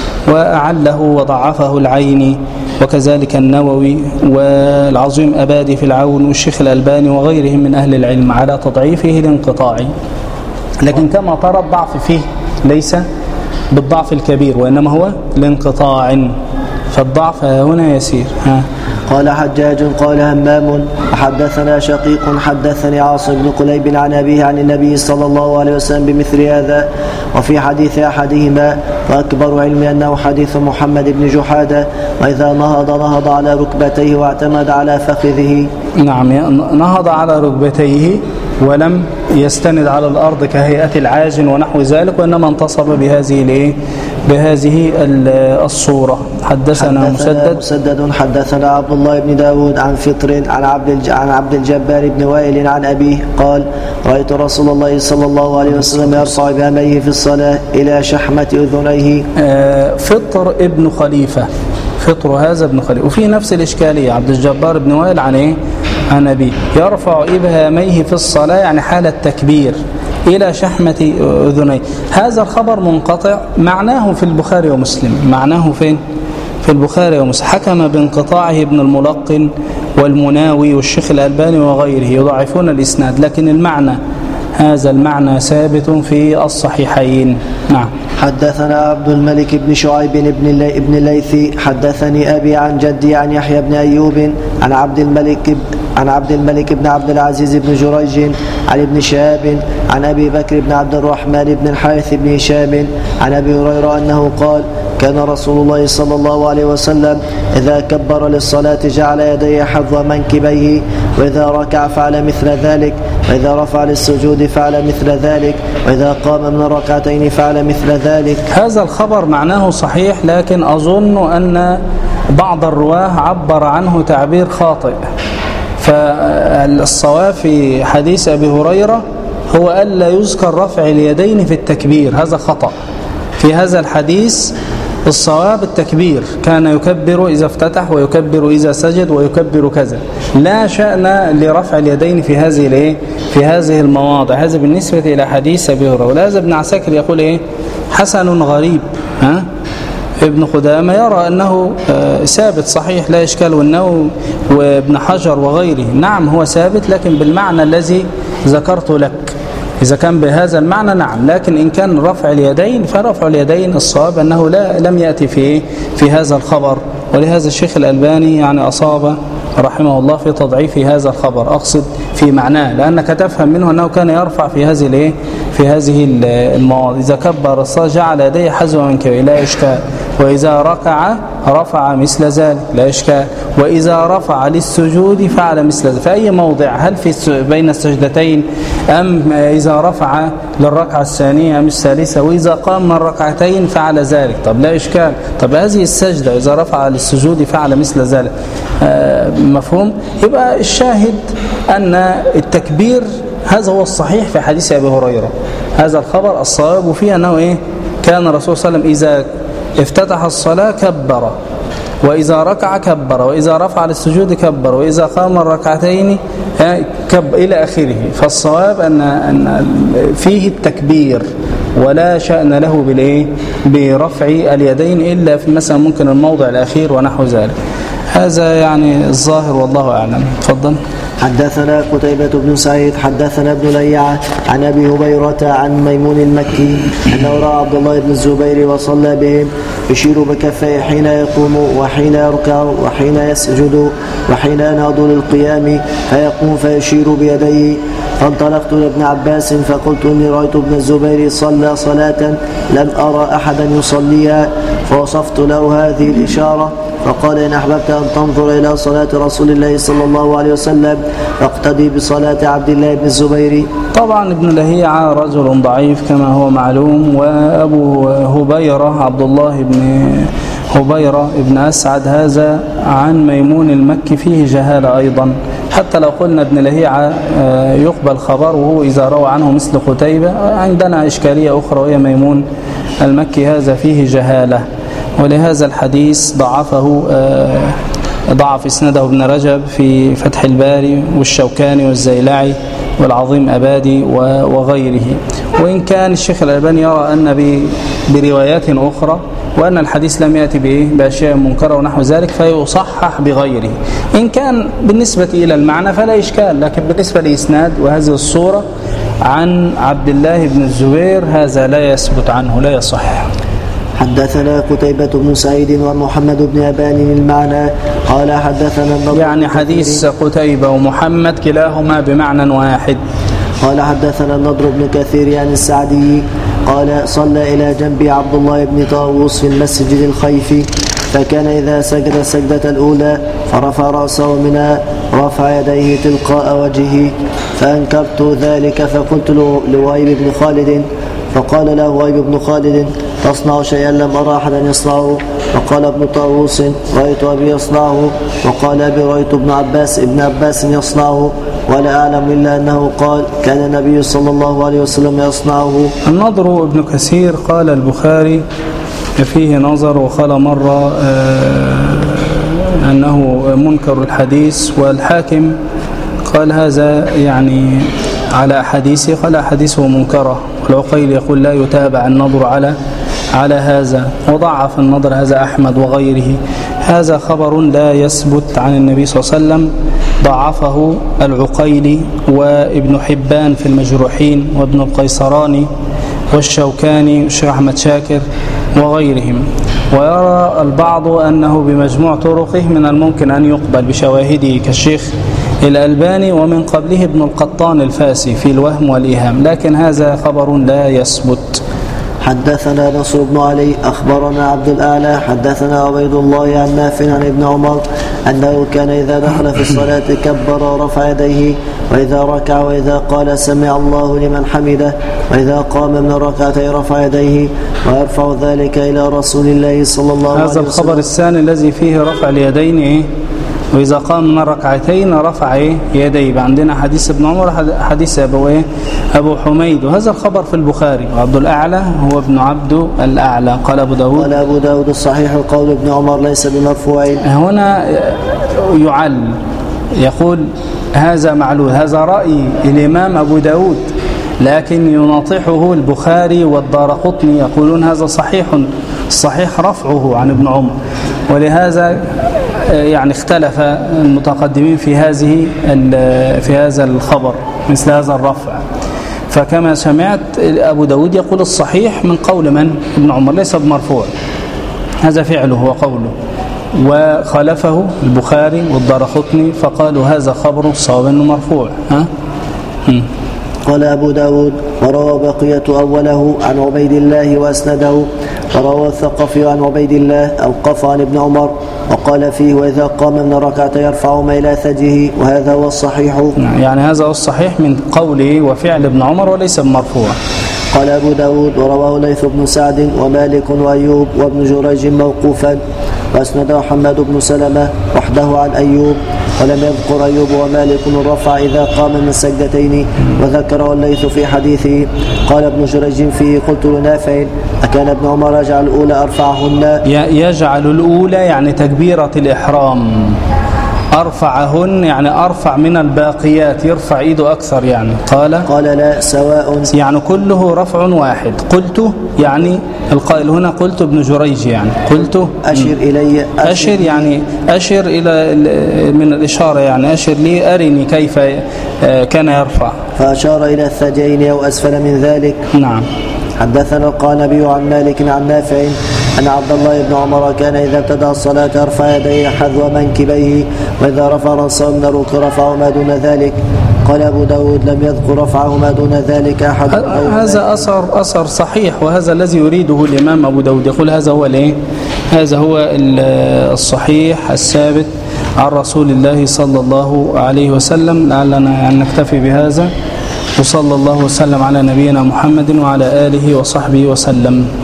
وأعله وضعفه العيني، وكذلك النووي والعظيم أبادي في العون والشيخ الألباني وغيرهم من أهل العلم على تضعيفه لانقطاعي. لكن كما ترى الضعف فيه ليس بالضعف الكبير، وإنما هو لانقطاع، فالضعف هنا يسير. ها. قال حجاج قال همام حدثنا شقيق حدثني عاصم بن قليب عن أبيه عن النبي صلى الله عليه وسلم بمثل هذا، وفي حديث أحدهما وأكبر علم أنه حديث محمد بن جحادة، وإذا نهض نهض على ركبتيه واعتمد على فخذه. نعم، نهض على ركبتيه ولم يستند على الأرض كهيئة العاجن ونحو ذلك، وإنما انتصب بهذه بهذه الصورة. حدثنا مسدد مسدد حدثنا عبد الله بن داود عن فطر عن عبد عن عبد الجبار بن وائل عن أبيه قال رأيت رسول الله صلى الله عليه وسلم يرفع إبهاميه في الصلاة إلى شحمة أذنيه. فطر ابن خليفة، فطر هذا ابن خليفة، وفي نفس الإشكالية عبد الجبار بن وائل عن إيه؟ عن أبيه يرفع إبهاميه في الصلاة يعني حال التكبير إلى شحمة أذنيه. هذا الخبر منقطع، معناه في البخاري ومسلم. معناه فين؟ في البخاري ومسلم. حكم بانقطاعه ابن الملقن والمناوي والشيخ الألباني وغيره، يضعفون الإسناد، لكن المعنى هذا المعنى ثابت في الصحيحين. نعم. حدثنا عبد الملك بن شعيب بن الليثي حدثني أبي عن جدي عن يحيى بن أيوب عن عبد الملك عن عبد الملك بن عبد العزيز بن جريج عن ابن شهاب عن أبي بكر بن عبد الرحمن بن الحارث بن هشام عن أبي هريرة أنه قال كان رسول الله صلى الله عليه وسلم إذا كبر للصلاة جعل يديه حظ منكبيه، وإذا ركع فعل مثل ذلك، وإذا رفع للسجود فعل مثل ذلك، وإذا قام من الركعتين فعل مثل ذلك. هذا الخبر معناه صحيح، لكن أظن أن بعض الرواه عبر عنه تعبير خاطئ. فالصواب في حديث أبي هريرة هو ألا يذكر رفع اليدين في التكبير، هذا خطأ. في هذا الحديث الصواب التكبير، كان يكبر إذا افتتح ويكبر إذا سجد ويكبر كذا، لا شأن لرفع اليدين في هذه في هذه المواضع. هذا بالنسبة إلى حديث أبي هريرة. ولهذا ابن عساكر يقول إيه؟ حسن غريب. ها؟ ابن قدامة يرى أنه ثابت صحيح لا إشكال، والنووي وابن حجر وغيره نعم هو ثابت، لكن بالمعنى الذي ذكرت لك. إذا كان بهذا المعنى نعم، لكن إن كان رفع اليدين فرفع اليدين الصواب أنه لا لم يأتي في في هذا الخبر. ولهذا الشيخ الألباني يعني أصاب رحمه الله في تضعيف هذا الخبر، أقصد في معناه، لأنك تفهم منه أنه كان يرفع في هذه الايه في هذه المواضع. إذا كبر الصلاة جعل يديه حذو منكبيه لا إشكال، وإذا ركع رفع مثل ذلك لا إشكال، وإذا رفع للسجود فعل مثل ذلك. في أي موضع؟ هل في بين السجدتين، أم إذا رفع للركعة الثانية أم الثالثة، وإذا قام من الركعتين فعل ذلك؟ طب لا إشكال. طب هذه السجدة إذا رفع للسجود فعل مثل ذلك. آه مفهوم؟ يبقى الشاهد أن التكبير هذا هو الصحيح في حديث أبي هريرة. هذا الخبر الصواب فيه أنه إيه؟ كان الرسول صلى الله عليه وسلم إذا افتتح الصلاة كبر، وإذا ركع كبر، وإذا رفع للسجود كبر، وإذا قام الركعتين كب إلى آخره. فالصواب أن أن فيه التكبير، ولا شأن له بالإيه؟ برفع اليدين إلا في مثلا ممكن الموضع الأخير ونحو ذلك. هذا يعني الظاهر والله أعلم. تفضل. حدثنا قتيبة بن سعيد حدثنا ابن ليعة عن أبي هبيرة عن ميمون المكي أنه رأى عبد الله بن الزبير وصلى بهم يشير بكفيه حين يقوم وحين يركع وحين يسجد وحين ينهض للقيام، فيقوم فيشير بيديه. فانطلقت لابن عباس فقلت إني رأيت ابن الزبير صلى صلاة لم أرى أحدا يصليها، فوصفت له هذه الإشارة، فقال إن أحببت أن تنظر إلى صلاة رسول الله صلى الله عليه وسلم فاقتدي بصلاة عبد الله بن الزبير. طبعا ابن لهيعة رجل ضعيف كما هو معلوم، وأبو هبيرة عبد الله بن هبيرة ابن أسعد هذا عن ميمون المكي فيه جهالة أيضا، حتى لو قلنا ابن لهيعة يقبل خبر وهو إذا روى عنه مثل قتيبة. عندنا إشكالية أخرى وهي ميمون المكي هذا فيه جهالة، ولهذا الحديث ضعفه ضعف اسنده ابن رجب في فتح الباري والشوكاني والزيلعي والعظيم أبادي وغيره. وإن كان الشيخ الألباني يرى أن بروايات أخرى وأن الحديث لم يأتي بأشياء منكرة ونحو ذلك فيصحح بغيره. إن كان بالنسبة إلى المعنى فلا إشكال، لكن بالنسبة لإسناد وهذه الصورة عن عبد الله بن الزبير هذا لا يثبت عنه، لا يصح. حدثنا قتيبة بن سعيد ومحمد بن أبان المعنى قال حدثنا النضر يعني حديث قتيبة ومحمد كلاهما بمعنى واحد. قال حدثنا النضر بن كثير عن السعدي قال صلى إلى جنب عبد الله بن طاووس في المسجد الخيف، فكان إذا سجد السجدة الأولى فرفع رأسه منها رفع يديه تلقاء وجهه، فأنكرت ذلك فقلت لوهيب بن خالد، فقال له وهيب بن خالد تصنع شيئا لم أرى أحدا يصنعه. وقال ابن طاووس رأيت أبي يصنعه، وقال أبي رأيت ابن عباس ابن عباس يصنعه، ولا أعلم إلا أنه قال كان النبي صلى الله عليه وسلم يصنعه. النضر ابن كثير قال البخاري فيه نظر، وقال مرة أنه منكر الحديث، والحاكم قال هذا يعني على حديثه، قال حديثه منكرة، والعقيل يقول لا يتابع النضر على على هذا، وضعف النضر هذا أحمد وغيره. هذا خبر لا يثبت عن النبي صلى الله عليه وسلم، ضعفه العقيلي وابن حبان في المجروحين وابن القيصراني والشوكاني والشيخ أحمد شاكر وغيرهم. ويرى البعض أنه بمجموع طرقه من الممكن أن يقبل بشواهده كالشيخ الألباني، ومن قبله ابن القطان الفاسي في الوهم والإيهام، لكن هذا خبر لا يثبت. حدثنا نصر بن علي أخبرنا عبد الأعلى حدثنا عبيد الله عن نافع عن ابن عمر أنه كان إذا دخل في الصلاة كبر ورفع يديه، وإذا ركع وإذا قال سمع الله لمن حمده، وإذا قام من ركعتين رفع يديه، ويرفع ذلك إلى رسول الله صلى الله عليه وسلم. هذا الخبر الثاني الذي فيه رفع اليدين إيه؟ وإذا قام من ركعتين رفع إيه؟ يديه. عندنا حديث ابن عمر حديث أبو إيه؟ أبو حميد، وهذا الخبر في البخاري. وعبد الأعلى هو ابن عبد الأعلى. قال أبو داود قال أبو داود الصحيح قول ابن عمر ليس بمرفوع. هنا يعل يقول هذا معلول، هذا رأي الإمام أبو داود، لكن يناطحه البخاري والدارقطني يقولون هذا صحيح، صحيح رفعه عن ابن عمر. ولهذا يعني اختلف المتقدمين في هذه في هذا الخبر مثل هذا الرفع. فكما سمعت أبو داود يقول الصحيح من قول من؟ ابن عمر، ليس بمرفوع، هذا فعله وقوله. وخالفه البخاري والدارقطني فقالوا هذا خبر صواب انه مرفوع. ها؟ قال أبو داود وروى بقية أوله عن عبيد الله وأسنده، وروى الثقفي عن عبيد الله أوقف عن ابن عمر وقال فيه وإذا قام من ركعتين يرفعهما إلى ثديه، وهذا هو الصحيح. يعني هذا هو الصحيح من قوله وفعل ابن عمر وليس بمرفوع. قال أبو داود ورواه ليث بن سعد ومالك وأيوب وابن جريج موقوفا، وأسنده حماد بن سلمة وحده عن أيوب، ولم يذكر أيوب ومالك الرفع إذا قام من سجدتين، وذكره الليث في حديثه. قال ابن جريج فيه قلت لنافع أكان ابن عمر يجعل الأولى أرفعهن؟ يجعل الأولى يعني تكبيرة الإحرام، أرفعهن يعني أرفع من الباقيات، يرفع إيده أكثر يعني. قال قال لا سواء، يعني كله رفع واحد. قلت يعني القائل هنا قلت ابن جريج يعني قلت أشر إلي، أشر, أشر يعني أشر إلى من الإشارة يعني أشر لي أرني كيف كان يرفع، فأشار إلى الثديين أو أسفل من ذلك. نعم. حدثنا القانبي عن مالك عن نافع أن عبد الله بن عمر كان إذا ابتدأ الصلاة يرفع يديه حذو منكبيه، وإذا رفع رأسه من الركوع رفعه ما دون ذلك. قال أبو داود لم يذكر رفعه ما دون ذلك أحد. هذا أثر أثر صحيح، وهذا الذي يريده الإمام أبو داود، يقول هذا هو الايه هذا هو الصحيح الثابت عن رسول الله صلى الله عليه وسلم. لعلنا أن نكتفي بهذا، وصلى الله وسلم على نبينا محمد وعلى آله وصحبه وسلم.